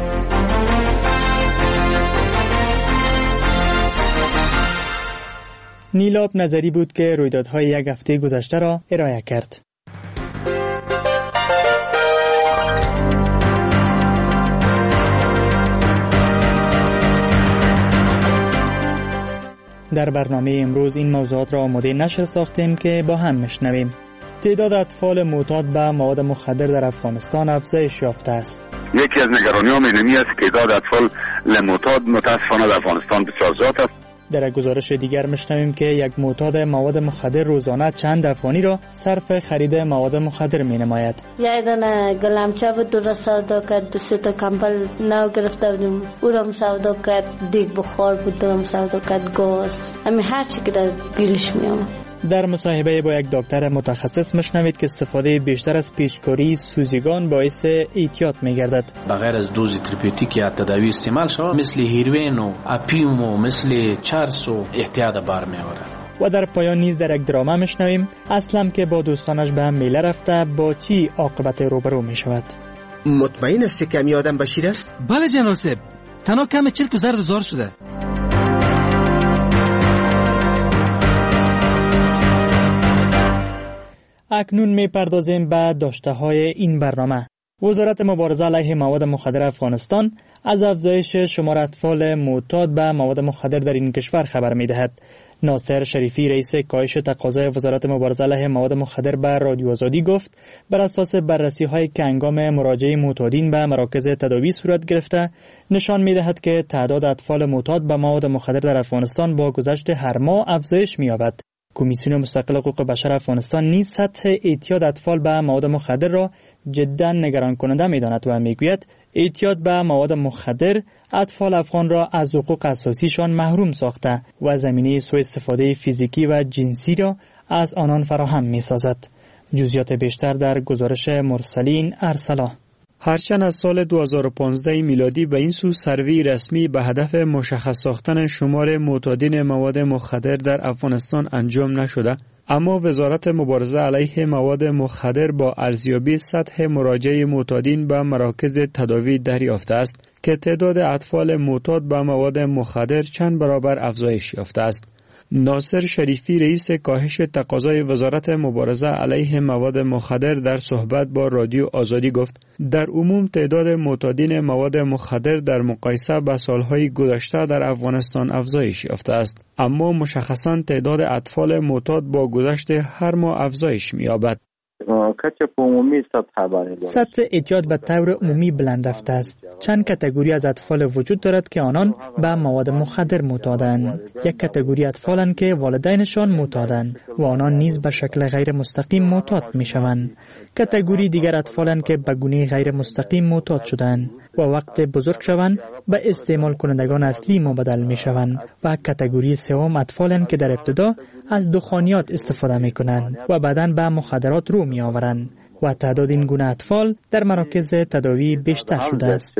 نیلاب نظری بود که رویدادهای یک هفته گذشته را ارائه کرد. در برنامه امروز این موضوعات را آماده نشر ساختیم که با هم میشنویم. تعداد اطفال معتاد به مواد مخدر در افغانستان افزایش یافته است. یکی از نگرانی‌هام این است که تعداد اطفال معتاد متأسفانه در افغانستان بسیار زیاد است. در گزارش دیگر میشنویم که یک معتاد مواد مخدر روزانه چند افغانی را صرف خرید مواد مخدر می‌نماید. یه دانه گلمچه و دو را سودا کرد، دو سه تا کمپل نو گرفته بودیم، او را هم سودا کرد، دیگ بخار بود، او را هم سودا کرد، گاز، همین هر چی که در گیرش می‌آمد. در مصاحبه با یک دکتر متخصص میشنوید که استفاده بیشتر از پیچکاری سوزیگان باعث اعتیاد میگردد. بغیر از دوز تراپیوتیک یا تداوی استعمال شود مثل هیروئین و اپیوم و مثل چرس و اعتیاد بار میآورد. و در پایان نیز در یک دراما میشنویم اسلم که با دوستانش به میله رفته با چی عاقبت روبرو میشود. مطمئن هستی که می آدم بشیر است؟ بله جنرال صاحب، تنها کم چرک و زرد زار شده. اکنون می پردازیم به داشته های این برنامه. وزارت مبارزه علیه مواد مخدر افغانستان از افزایش شمار اطفال معتاد به مواد مخدر در این کشور خبر می دهد. ناصر شریفی رئیس کاهش تقاضای وزارت مبارزه علیه مواد مخدر به رادیو آزادی گفت بر اساس بررسی هایی که هنگام مراجعه معتادین به مراکز تداوی صورت گرفته نشان می دهد که تعداد اطفال معتاد به مواد مخدر در افغانستان با گذشت هر ماه افزایش می یابد. کمیسیون مستقل حقوق بشر افغانستان نیز سطح اعتیاد اطفال به مواد مخدر را جدا نگران کننده می‌داند و میگوید اعتیاد به مواد مخدر اطفال افغان را از حقوق اساسیشان محروم ساخته و زمینه سوء استفاده فیزیکی و جنسی را از آنان فراهم می‌سازد. جزئیات بیشتر در گزارش مرسلین ارسلا. هرچند از سال دو هزار و پانزده میلادی به این سو سروی رسمی به هدف مشخص ساختن شمار معتادین مواد مخدر در افغانستان انجام نشده، اما وزارت مبارزه علیه مواد مخدر با ارزیابی سطح مراجعه معتادین به مراکز تداوی دریافته است که تعداد اطفال معتاد به مواد مخدر چند برابر افزایش یافته است. ناصر شریفی رئیس کاهش تقاضای وزارت مبارزه علیه مواد مخدر در صحبت با رادیو آزادی گفت در عموم تعداد معتادین مواد مخدر در مقایسه با سالهای گذشته در افغانستان افزایش یافته است، اما مشخصاً تعداد اطفال معتاد با گذشت هر ماه افزایش می‌یابد. سطح اعتیاد به طور عمومی بلند رفته است. چند کاتگوری از اطفال وجود دارد که آنان به مواد مخدر معتادند. یک کاتگوری اطفالند که والدینشان معتادند و آنان نیز به شکل غیر مستقیم معتاد میشوند. کاتگوری دیگر اطفالند که به گونه غیر مستقیم معتاد شدند و وقت بزرگ شوند به استعمال کنندگان اصلی مبدل میشوند. و کاتگوری سوم اطفالند که در ابتدا از دخانیات استفاده میکنند و بعداً به مخدرات رو می آورند و تعداد این گونه اطفال در مراکز تداوی بیشتر شده است.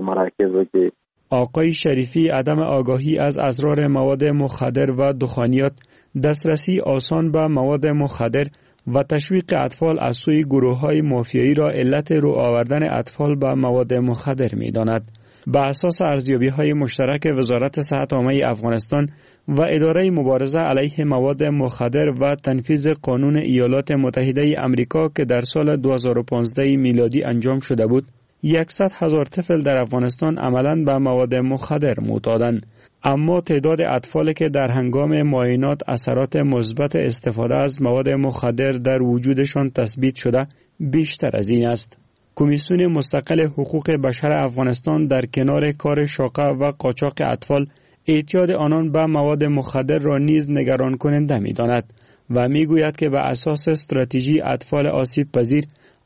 آقای شریفی عدم آگاهی از اضرار مواد مخدر و دخانیات، دسترسی آسان به مواد مخدر و تشویق اطفال از سوی گروه‌های مافیایی را علت رو آوردن اطفال به مواد مخدر می داند. به اساس ارزیابی‌های مشترک وزارت صحت عامه افغانستان و اداره مبارزه علیه مواد مخدر و تنفیذ قانون ایالات متحده آمریکا که در سال دو هزار و پانزده میلادی انجام شده بود، صد هزار طفل در افغانستان عملاً به مواد مخدر معتادند. اما تعداد اطفالی که در هنگام معاینات اثرات مثبت استفاده از مواد مخدر در وجودشان تثبیت شده بیشتر از این است. کمیسیون مستقل حقوق بشر افغانستان در کنار کار شاقه و قاچاق اطفال، اعتیاد آنان به مواد مخدر را نیز نگران کننده می داند و می گوید که به اساس استراتژی اطفال آسیب پذیر،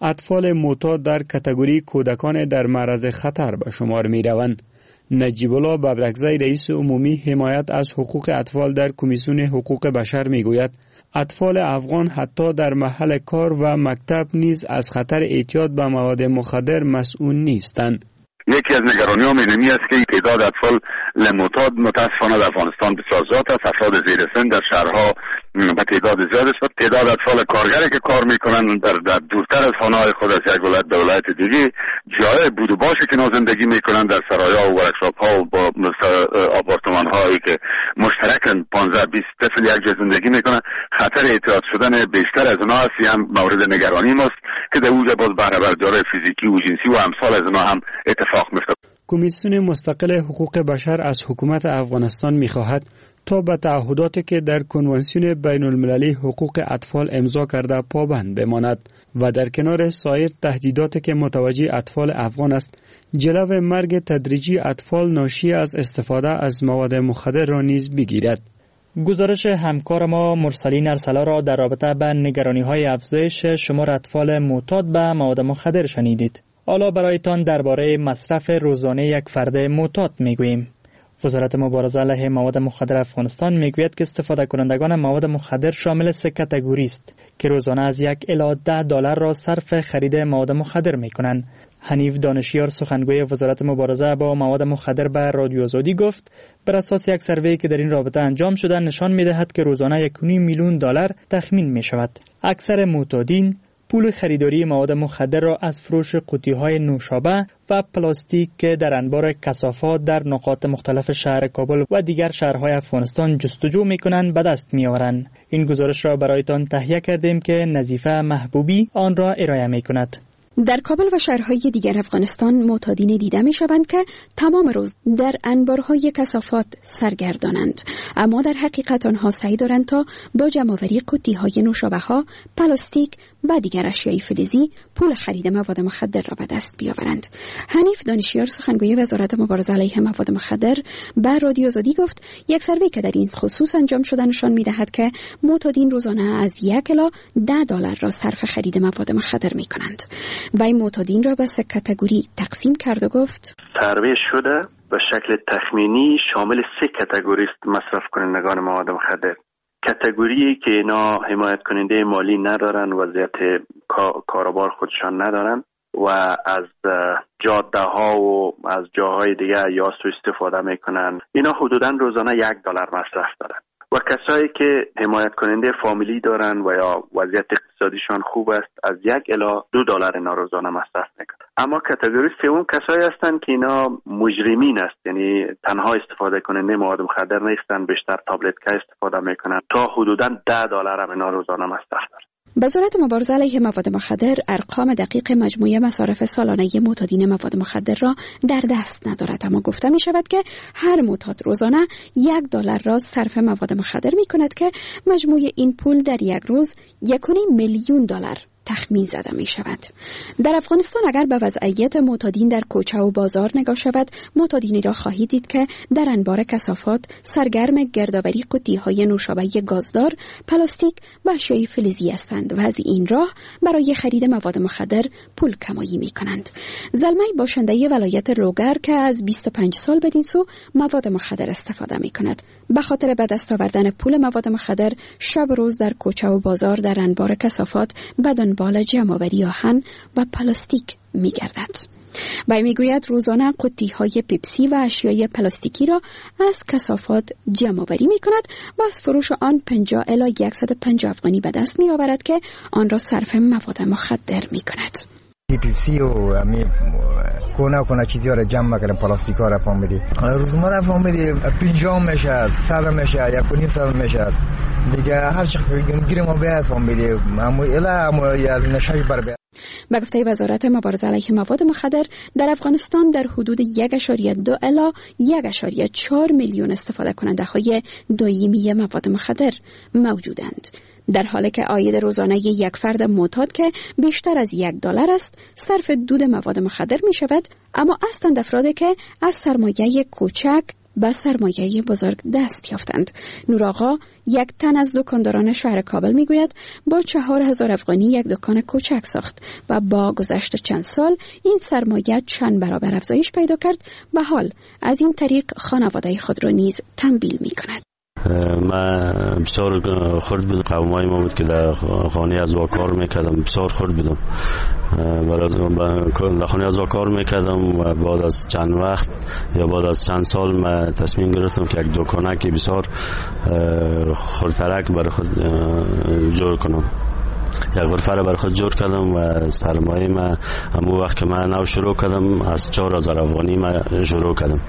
اطفال معتاد در کاتگوری کودکان در معرض خطر به شمار می روند. نجیب الله ببرکزی رئیس عمومی حمایت از حقوق اطفال در کمیسیون حقوق بشر می گوید اطفال افغان حتی در محل کار و مکتب نیز از خطر اعتیاد به مواد مخدر مسئول نیستند. یکی از نگرانی ها اینمی است که تعداد اطفال معتاد متاسفانه در افغانستان بسیار زیاد است. افراد زیر سن در شهرها به تعداد زیاد است و تعداد اطفال کارگری که کار میکنن در, در دورتر از خانه های خود از یک ولایت به ولایت دیگه، جای بود و باشی که زندگی میکنن در سرای‌ها و ورکشاپ ها و با آپارتمان هایی که مشترکن پانزده بیست طفل یک جای زندگی میکنن، خطر اعتیاد شدن بیشتر از اونها است. هم مورد نگرانی ماست که در اونجا باز بهره برداری فیزیکی و جنسی و امثال از اونها هم اتفاق میفته. کمیسیون مستقل حقوق بشر از حکومت افغانستان می‌خواهد تا به تعهداتی که در کنوانسیون بین المللی حقوق اطفال امضا کرده پابند بماند و در کنار سایر تهدیداتی که متوجه اطفال افغان است، جلو مرگ تدریجی اطفال ناشی از استفاده از مواد مخدر را نیز بگیرد. گزارش همکار ما مرسلین ارسلا را در رابطه با نگرانی‌های افزایش شمار اطفال معتاد به مواد مخدر شنیدید. حالا برایتان درباره مصرف روزانه یک فرد معتاد میگوییم. وزارت مبارزه علیه مواد مخدر افغانستان میگوید که استفاده کنندگان مواد مخدر شامل سه کاتگوری است که روزانه از یک الی ده دلار را صرف خرید مواد مخدر میکنند. حنیف دانشیار سخنگوی وزارت مبارزه با مواد مخدر به رادیو آزادی گفت بر اساس یک سروی که در این رابطه انجام شده نشان میدهد که روزانه یک و نیم میلیون دلار تخمین میشود. اکثر معتادین پول خریداری مواد مخدر را از فروش قوطی‌های نوشابه و پلاستیک که در انبار کثافات در نقاط مختلف شهر کابل و دیگر شهرهای افغانستان جستجو می‌کنند به دست می‌آورند. این گزارش را برایتان تهیه کردیم که نظیفه محبوبی آن را ارائه می‌کند. در کابل و شهرهای دیگر افغانستان معتادین دیده می شوند که تمام روز در انبارهای کثافات سرگردانند، اما در حقیقت آنها سعی دارند تا با جمع‌آوری قوطی‌های نوشابه ها، پلاستیک و دیگر اشیای فلزی پول خرید مواد مخدر را به دست بیاورند. حنیف دانشیار سخنگوی وزارت مبارزه علیه مواد مخدر به رادیو آزادی گفت یک سروی که در این خصوص انجام شده نشان می‌دهد که معتادین روزانه از یک الی ده دلار را صرف خرید مواد مخدر می‌کنند. و این معتادین را به سه کاتگوری تقسیم کرد و گفت سروی شده به شکل تخمینی شامل سه کاتگوری است مصرف کنندگان مواد مخدر. کاتگوری که اینا حمایت کننده مالی ندارن، وضعیت کاروبار خودشان ندارن و از جاده ها و از جاهای دیگه یا سوء استفاده میکنن، اینا حدوداً روزانه یک دلار مصرف دارن. و کسایی که حمایت کننده فامیلی دارن و یا وضعیت اقتصادیشان خوب است از یک الی دو دلار اینا روزانه مصرف میکنن. اما کاتگوری سوم کسایی هستند که اینا مجرمین است، یعنی تنها استفاده کننده مواد مخدر نیستن، بیشتر تابلت که استفاده میکنن، تا حدوداً ده دلار هم اینا روزانه مصرف دارن. وزارت مبارزه علیه مواد مخدر ارقام دقیق مجموعه مصارف سالانه معتادین مواد مخدر را در دست ندارد، اما گفته می شود که هر معتاد روزانه یک دلار را صرف مواد مخدر می کند که مجموع این پول در یک روز یک و نیم میلیون دلار تخمین زده می شود. در افغانستان اگر به وضعیت معتادین در کوچه و بازار نگاه شود، معتادینی را خواهید دید که در انبار کثافات سرگرم گردآوری قوطی‌های نوشابه گازدار، پلاستیک و اشیای فلزی هستند و از این راه برای خرید مواد مخدر پول کمایی می کنند. زلمه باشنده ولایت روگر که از بیست و پنج سال بدین سو مواد مخدر استفاده می کند، به خاطر به دست آوردن پول مواد مخدر شب روز در کوچه و بازار در انبار کثافات بدن دنبال جمع‌آوری آهن و پلاستیک می‌گردد. و میگوید روزانه قوطی‌های پیپسی و اشیای پلاستیکی را از کثافات جمع‌آوری می‌کند و از فروش آن پنجاه الی صد و پنجاه افغانی به دست می‌آورد که آن را صرف مواد مخدر می‌کند. پیپسی و امی کنه کنه چیزی ها را جمع کردن، پلاستیک ها را فهمیدی روزمره فهمیدی پنجاه میشه، صد میشه، یک و نیم صد میشه دیگه، هر چقدر گیریم ما بیاد فهمیدی اما الا اما از نشای بر بیاد. به گفته وزارت مبارزه علیه مواد مخدر در افغانستان در حدود یک و دو الی یک و چهار میلیون استفاده کننده های دائمی مواد مخدر موجودند، در حالی که عاید روزانه یک فرد معتاد که بیشتر از یک دلار است صرف دود مواد مخدر می شود، اما هستند افرادی که از سرمایه کوچک به سرمایه بزرگ دست یافتند. نور آقا، یک تن از دکانداران شهر کابل میگوید با چهار هزار افغانی یک دکان کوچک ساخت و با گذشت چند سال این سرمایه چند برابر افزایش پیدا کرد و حال از این طریق خانواده خود را نیز تنبیل می کند. من بسیار خرد بودم، قومای ما بود که در خانه از کار میکردم، بسیار خرد بودم، در خانه از کار میکردم و بعد از چند وقت یا بعد از چند سال من تصمیم گرفتم که یک دکانه که بسیار خردترک برای خود جور کنم. یک غرفه را برای خود جور کردم و سرمایه ما همون وقت که من نو شروع کردم از چهار هزار افغانی من شروع کردم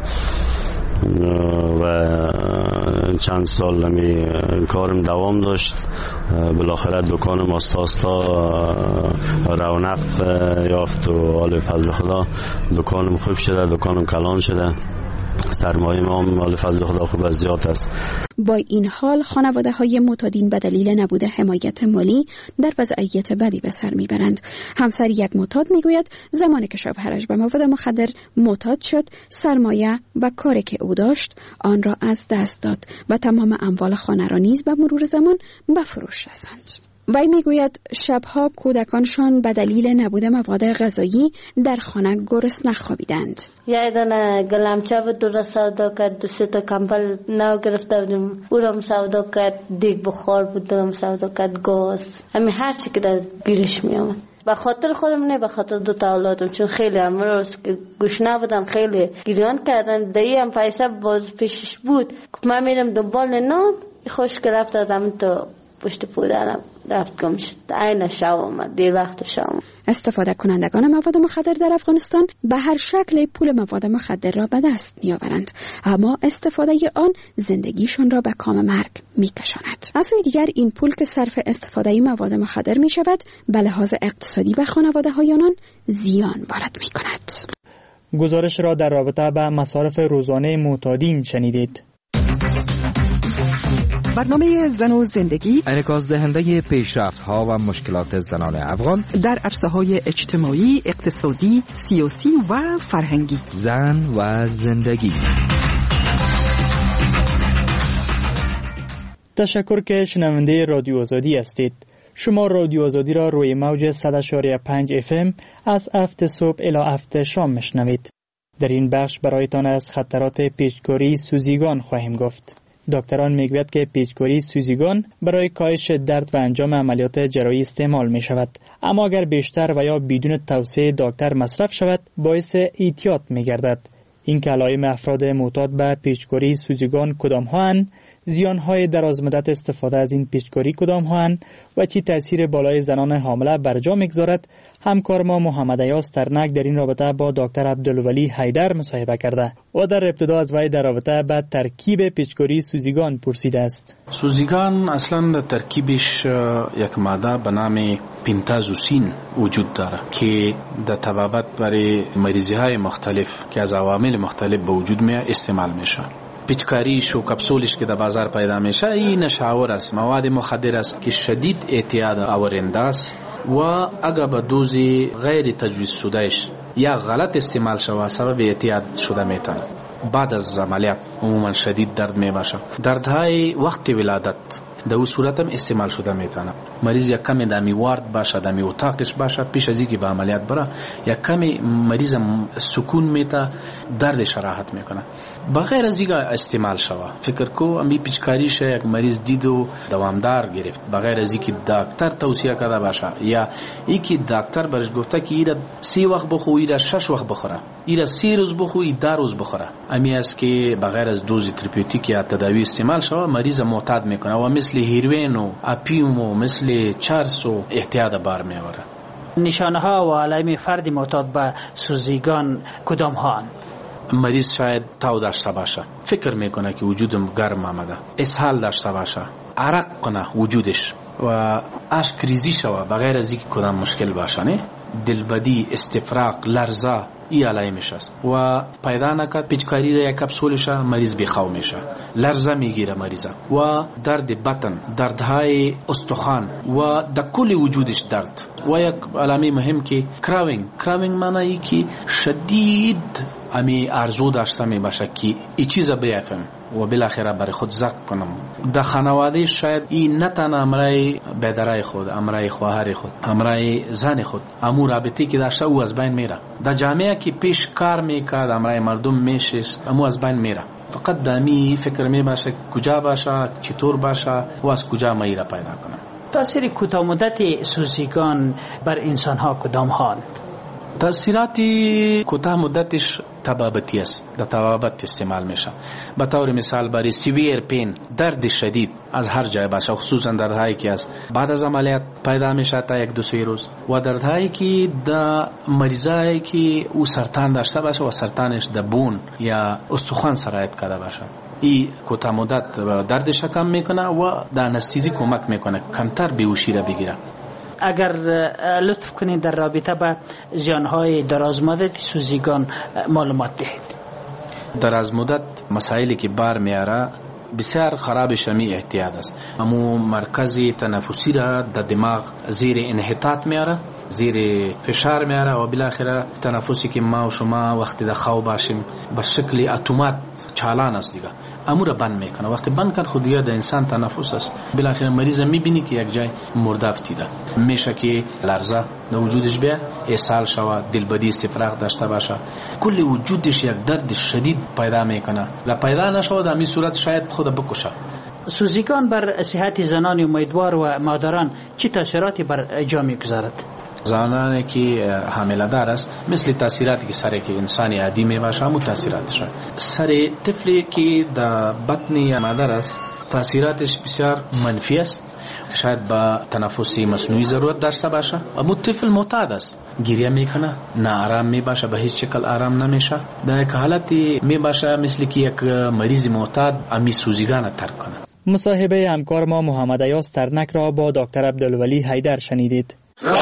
و چند سال همی کارم دوام داشت. بالاخره دکانم آستا آستا رونق یافت و حال فضل خدا دکانم خوب شده، دکانم کلان شده، سرمایه ما مال فضل خدا خوب از زیاد است. با این حال خانواده های معتادین به دلیل نبود حمایت مالی در وضعیت بدی به سر میبرند. همسر یک معتاد میگوید زمانی که شوهرش به مواد مخدر معتاد شد، سرمایه و کاری که او داشت آن را از دست داد و تمام اموال خانه را نیز به مرور زمان به فروش رساند. وی میگوید شبها کودکانشان به دلیل نبود مواد غذایی در خانه گرسنه خوابیدند. یه دانه گلمچه بود دو را سودا کرد، دو سه تا کمپل نو گرفته بودیم، او را سودا کرد، دیگ بخار بود دو را سودا کرد، گاز، همین هر چی که در گیرش می آمد. به خاطر خودم نه، به خاطر دو تا اولادم، چون خیلی امروز که گوشنه بودن خیلی گریان کردن. دایی هم پیسه باز پیشش بود، من میرم دنبال نان خوش گرفت دادم تو پشت پودرم رفت گم شد. عین شب آمد، دیر وقت شام. استفاده کنندگان مواد مخدر در افغانستان به هر شکل پول مواد مخدر را به دست می آورند، اما استفاده آن زندگیشان را به کام مرگ می کشاند. از سوی دیگر این پول که صرف استفاده مواد مخدر می شود به لحاظ اقتصادی به خانواده های آنان زیان وارد می کند. گزارش را در رابطه با مصارف روزانه معتادین شنیدید. برنامه زن و زندگی انعکاس دهنده پیشرفت‌ها و مشکلات زنان افغان در عرصه‌های اجتماعی، اقتصادی، سیاسی و فرهنگی. زن و زندگی. تشکر که شنونده رادیو آزادی هستید. شما رادیو آزادی را روی موج صد و پنج اف ام از هفت صبح الی هفت شام میشنوید. در این بخش برایتان از خطرات پیچگاری سوزیگان خواهیم گفت. دکتران میگوید که پیچگاری سوزیگان برای کاهش درد و انجام عملیات جراحی استعمال می شود، اما اگر بیشتر و یا بدون توصیه دکتر مصرف شود باعث اعتیاد می گردد. این که علائم افراد معتاد به پیچگاری سوزیگان کدام هاند، زیانهای درازمدت استفاده از این پیچگاری کدام هاند و چی تاثیر بالای زنان حامله بر جا میگذارد، همکار ما محمد ایاز ترنک در این رابطه با دکتر عبدالولی حیدر مصاحبه کرده و در ابتدا از وی در رابطه با ترکیب پیچگاری سوزیگان پرسیده است. سوزیگان اصلا در ترکیبش یک ماده به نام پنتازوسین وجود داره که در طبابت برای مریضی های مختلف که از عوامل مختلف به وجود می استعمال میشه. پیچکاریش و کپسولش که در بازار پیدا میشه این نشاور است، مواد مخدر است که شدید اعتیاد آورنده است و اگر به دوز غیر تجویز شدهش یا غلط استعمال شود سبب اعتیاد شده میتونه. بعد از عملیات عموما شدید درد میباشه، دردهای وقت ولادت در اون صورت هم استعمال شده میتونه. مریض یک کمی دمی وارد باشه، دمی اتاقش باشه، پیش از اینکه به عملیات بره یک کمی مریض سکون میته، دردش راحت میکنه. بغیر از اینکه استعمال شود فکر کو امی پیچکاریش یک مریض دید و دوامدار گرفت بغیر از اینکه دکتر توصیه کرده باشه یا اینکه دکتر برش گفته که ایرا سی وقت بخور، ایرا شش وقت بخوره، ایرا سی روز بخور، ایرا ده روز بخوره، امی است که بغیر از دوز تراپیوتیک یا تداوی استعمال شود مریض معتاد میکنه و مثل هیروین و اپیوم و مثل چرس و اعتیاد بار میآورد. نشانه ها و علائم فرد معتاد به سوزیگان کدام ها؟ مریض شاید تاو داشته باشه، فکر میکنه که وجودم گرم آمده، اسهال داشته باشه، عرق کنه وجودش و اشک ریزی شوه بغیر از اینکه کدام مشکل باشه، نه دلبدی، استفراغ، لرزه، این علائمش است و پیدا نکرد پیچکاری را یک کپسولش مریض بیخواب میشه، لرزه میگیره مریض و درد بطن، دردهای استخوان و در کل وجودش درد و یک علامه مهم که کراوینگ. کراوینگ معنی که شدید امی ارزو داشته می باشه که این چیز بیافم و بالاخره برای خود زک کنم. در خانواده شاید این نه تنها امرای بدرای خود، امرای خواهر خود، امرای زن خود، امور رابطه که داشته او از بین میره. در جامعه که پیش کار میکرد امرای مردم میشست، امو از بین میره. فقط دمی فکر می باشه کجا باشه، چطور باشه و از کجا میره پیدا کنه. تاثیر کوتاه مدت سوزیگان بر انسان ها کدام هاند؟ تأثیراتی کوتاه مدتش تبابتی است، در تبابت استعمال میشه. به طور مثال برای سیویر پین، درد شدید از هر جای باشه، خصوصا دردهایی که از بعد از عملیات پیدا میشه تا یک دو سه روز، و دردهایی که در مریضایی که او سرطان داشته باشه و سرطانش در بون یا استخوان سرایت کرده باشه، این کوتاه مدت دردش کم میکنه و در انستیزی کمک میکنه کمتر بیهوشی را بگیره. اگر لطف کنید در رابطه با زیانهای دراز مدت سوزیگان معلومات دهید. دراز مدت مسائلی که بار میاره بسیار خراب شمی احتیاط است. امو مرکزی تنفسی را در دماغ زیر انحطاط میاره، زیر فشار میاره و بالاخره تنفسی که ما و شما وقتی در خواب باشیم به شکل اتومات چالان است دیگه، امو را بند میکنه. وقتی بند کرد خود دیگه در انسان تنفس است، بالاخره مریض میبینی که یک جای مرده افتیده، میشه که لرزه در وجودش بیا، اسهال شود، دلبدی استفراغ داشته باشه، کل وجودش یک درد شدید پیدا میکنه. اگر پیدا نشود در این صورت شاید خود بکشه. سوزیگان بر صحت زنان امیدوار و مادران چه تاثیراتی بر جا میگذارد؟ زنانی که حامله دار است مثل تاثیراتی که سر که انسانی عادی می باشه همون تاثیراتش. سر طفلی که در بطن مادر است تاثیراتش بسیار منفی است، شاید با تنفسی مصنوعی ضرورت داشته باشه. اما طفل معتاد است، گریه میکنه، نه آرام می باشه، به هیچ شکل آرام نمیشه. در یک حالتی می باشه مثل که یک مریض معتاد امی سوزیگان ترک کنه. مصاحبه همکار ما محمد ایاز ترنک را با دکتر عبدالولی حیدر شنیدید.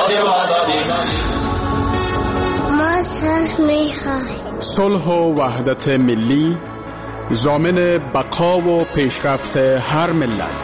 ما صلح میخواهیم. صلح و وحدت ملی ضامن بقا و پیشرفت هر ملت.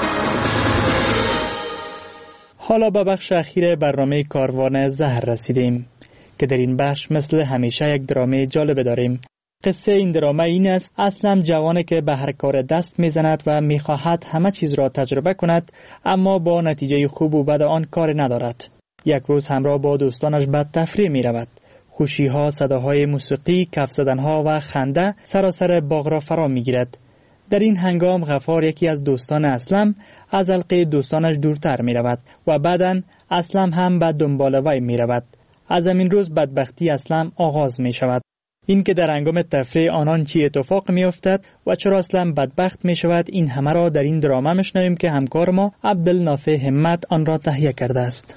حالا به بخش اخیر برنامه کاروان زهر رسیدیم که در این بخش مثل همیشه یک درامه جالب داریم. قصه این درامه این است: اسلم جوانی که به هر کار دست میزند و میخواهد همه چیز را تجربه کند، اما با نتیجه خوب و بد آن کار ندارد. یک روز همراه با دوستانش به تفریح می رود. خوشی ها، صداهای موسیقی، کف زدن ها و خنده سراسر باغ را فرا می گیرد. در این هنگام غفار، یکی از دوستان اسلم، از حلقه دوستانش دورتر می رود و بعداً اسلم هم به دنبال وی می رود. از همین روز بدبختی اسلم آغاز می شود. این که در هنگام تفریح آنان چی اتفاق می افتد و چرا اسلم بدبخت می شود، این همه را در این درامه میشنویم که همکار ما عبدالنافع همت آن را تهیه کرده است.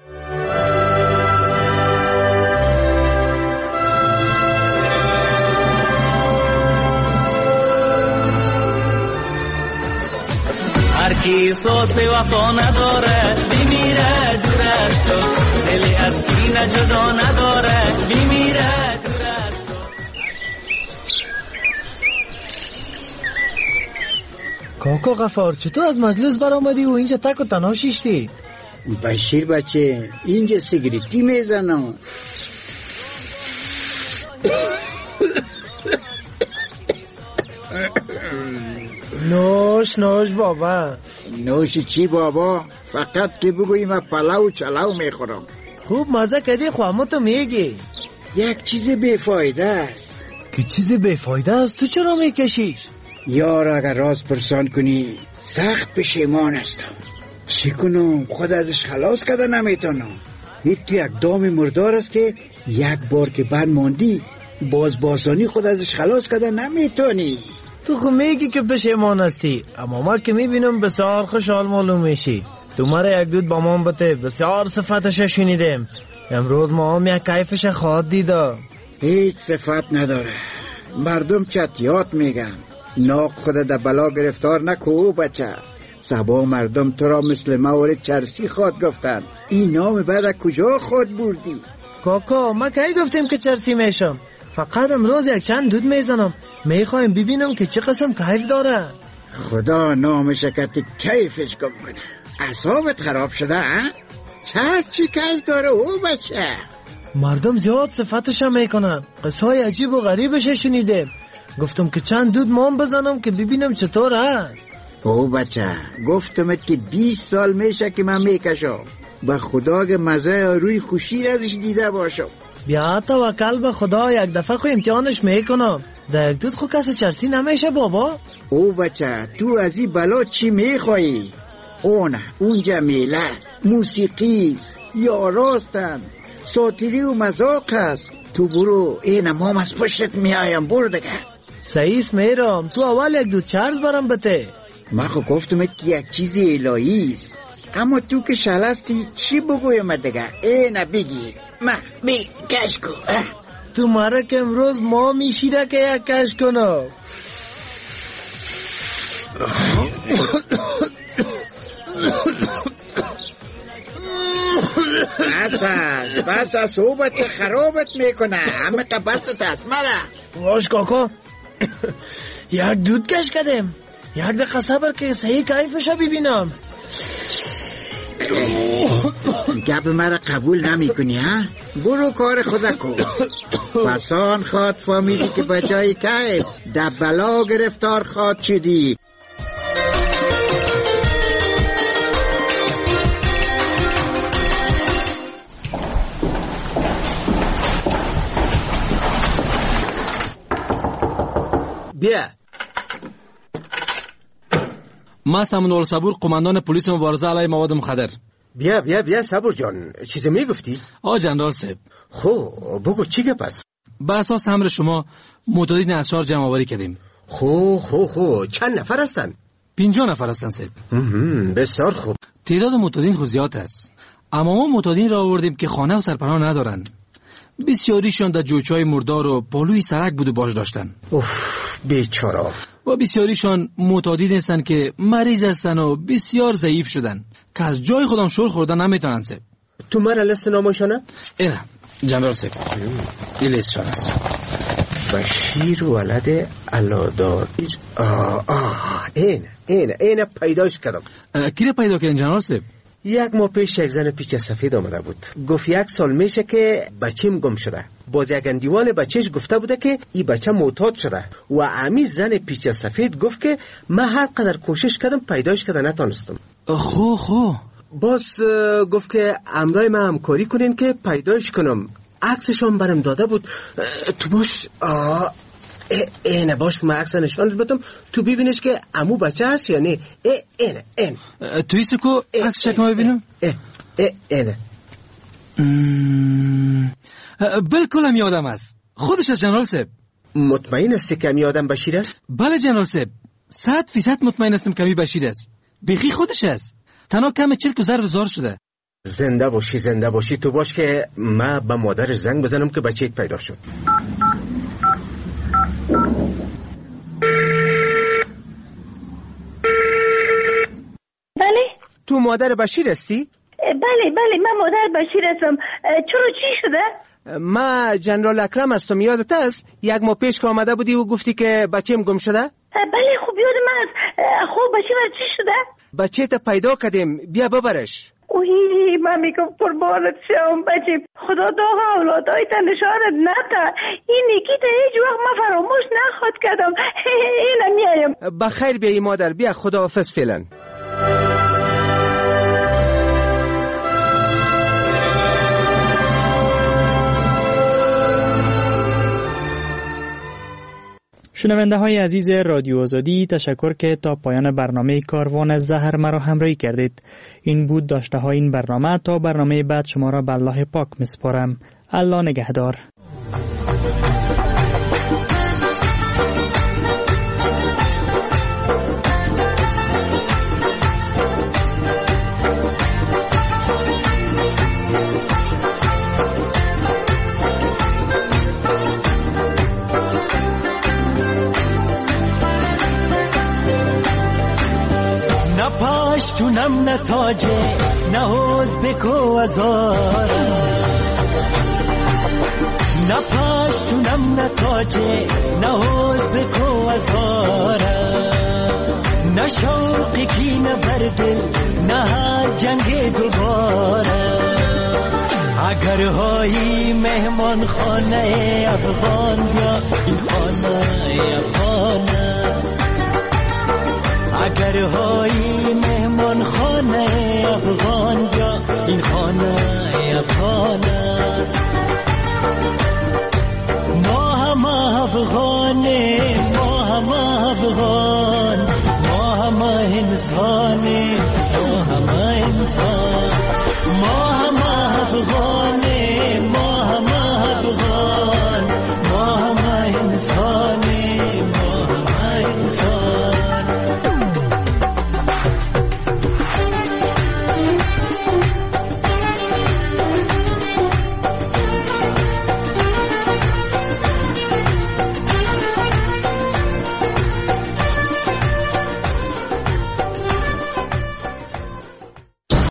هر کی سوس وفا نداره بیمیره دور از تو، دلی از کینه جدا نداره بیمیره دور از تو. کاکا غفار، چطور از مجلس برآمدی و اینجا تک و تنها شیشتی؟ بشیر بچه، اینجا سیگریتی میزنم. نوش نوش بابا. نوش چی بابا؟ فقط تو بگوی من پلاو چلاو میخورم. خوب مزه کردی، خواهمو تو میگی یک چیز بیفایده است. که چیز بیفایده است؟ تو چرا میکشیش؟ یار اگر راز پرسان کنی سخت پشیمان هستم. چی کنم؟ خود ازش خلاص کرده نمیتونم. هیچ تو یک دام مردار است که یک بار که بند ماندی باز بازانی خود ازش خلاص کرده نمیتونی. تو خو میگی که پشیمان هستی، اما ما که میبینم بسیار خوشحال معلوم میشی. تو مرا یک دود با ما بته بسیار صفتش شنیدیم. امروز ما هم یک کیفش خواهد دیدا. هیچ صفت نداره. مردم چتیات میگن. ناق خود در بلا گرفتار نکو بچه. سبا مردم تو را مثل مورد چرسی خواد گفتن. این نام بعد کجا خود بردی؟ کاکا ما کی گفتیم که چرسی میشم؟ فقط امروز یک چند دود میزنم، میخوایم ببینم که چه قسم کیف داره. خدا نامشکت کیفش گم کنه. اعصابت خراب شده ها؟ چه چی کیف داره او بچه؟ مردم زیاد صفتش هم میکنن. قصه های عجیب و غریبش شنیدم. گفتم که چند دود مام بزنم که ببینم چطور هست. او بچه گفتمت که بیست سال میشه که من میکشم. به خدا که مزه روی خوشی ازش دیده باشم. بیا توکل به خدا، یک دفعه خو امتحانش میکنم. در یک دود خو کسی چرسی نمیشه بابا. او بچه تو از این بلا چی میخوایی؟ اونه اونجا میله موسیقیست، یاراستن، ساتیری و مذاق هست. تو برو این مام از پشتت میایم، برو دیگه. سعیس میرم، تو اول یک دو چرز برم بته. من خو گفتم که یک چیز الهی است، اما تو که شلستی چی بگویم دیگه؟ اینه بگی ما بی کش کن. تو ماره که امروز ما میشیره که یک کش کنم. بس است بس است صحبت خرابت میکنه. همه قبست است مرا. واش کاکا یک دود کش کردم، یک دقیقه صبر که صحیح کیفش ببینم. گپ مرا قبول نمی کنی ها؟ برو کار خدا کن. پسان خواد فهمیدی که بجای کیف در بلا گرفتار خواد شدی. بیا. ما سامون صبور قماندان پلیس مبارزه علیه مواد مخدر. بیا بیا بیا صبور جان، چیزی میگفتی؟ آ جنرال صاحب. خب بگو چی گپ است؟ به اساس امر شما معتادین از شهر جمع آوری کردیم. خب خب خب چند نفر هستن؟ پنجاه نفر هستن صاحب. بسیار خوب. تعداد معتادین خود زیاد است، اما ما معتادین را آوردیم که خانه و سرپناه ندارند. بسیاریشان در جوچهای مردار و پالوی سرک بود و باش داشتن. اوف بیچاره. و بسیاریشان معتادی نیستن که مریض هستن و بسیار ضعیف شدن که از جای خودم شور خوردن نمیتونن. سه تو مرا لست نامشانه؟ اینه جنرال سه این لیستشان است. بشیر ولد علادار. آه آه اینه اینه اینه پیداش کردم. کی را پیدا کردین جنرال سه؟ یک ماه پیش یک زن پیچ سفید آمده بود. گفت یک سال میشه که بچیم گم شده. باز یک اندیوان بچهش گفته بوده که این بچه معتاد شده و امی زن پیچ سفید گفت که من هر قدر کوشش کردم پیداش کرده نتونستم. خو خو باز گفت که امرای من همکاری کنین که پیداش کنم. عکسشون برم داده بود. تو باش آه اینه باش من عکس نشانش بدم تو ببینش که عمو بچه هست یا نه. اینه این توی سکو عکس شک ما ببینم. اینه بلکل هم یادم است. خودش از جنرال صاحب. مطمئن هستی که یادم بشیر است؟ بله جنرال صاحب، صد فیصد مطمئن هستم کمی بشیر است. بخی خودش است. تنها کم چل که زرد زار شده. زنده باشی زنده باشی. تو باش که من به مادرش زنگ بزنم که بچه پیدا شد. بله تو مادر بشیر هستی؟ بله بله من مادر بشیر هستم. چرا چی شده؟ ما جنرال اکرم هستم. یادت است یک ماه پیش که آمده بودی و گفتی که بچه‌م گم شده؟ بله خوب یادم است. خب بچه من چی شده؟ بچه تا پیدا کردیم، بیا ببرش. اوهی من میگم قربانت شم بچه. خدا داغ اولادای تا نشانت نده. این نیکی تا هیچ وقت من فراموش نخواد کردم. اینم میایم. بخیر بیایی مادر. بیا خداحافظ فعلا. شنونده های عزیز رادیو آزادی، تشکر که تا پایان برنامه کاروان زهر مرا همراهی کردید. این بود داشته های این برنامه. تا برنامه بعد شما را به الله پاک میسپارم. الله نگهدار. پاشتونم نه تاجه نه حوز بکو ازار، نه پاشتونم نه تاجه نه حوز بکو ازار، نه شوقی کی نه بردل نه جنگ دوباره. اگر هایی مهمان خانه افغان بیا این خانه افغان است. اگر هایی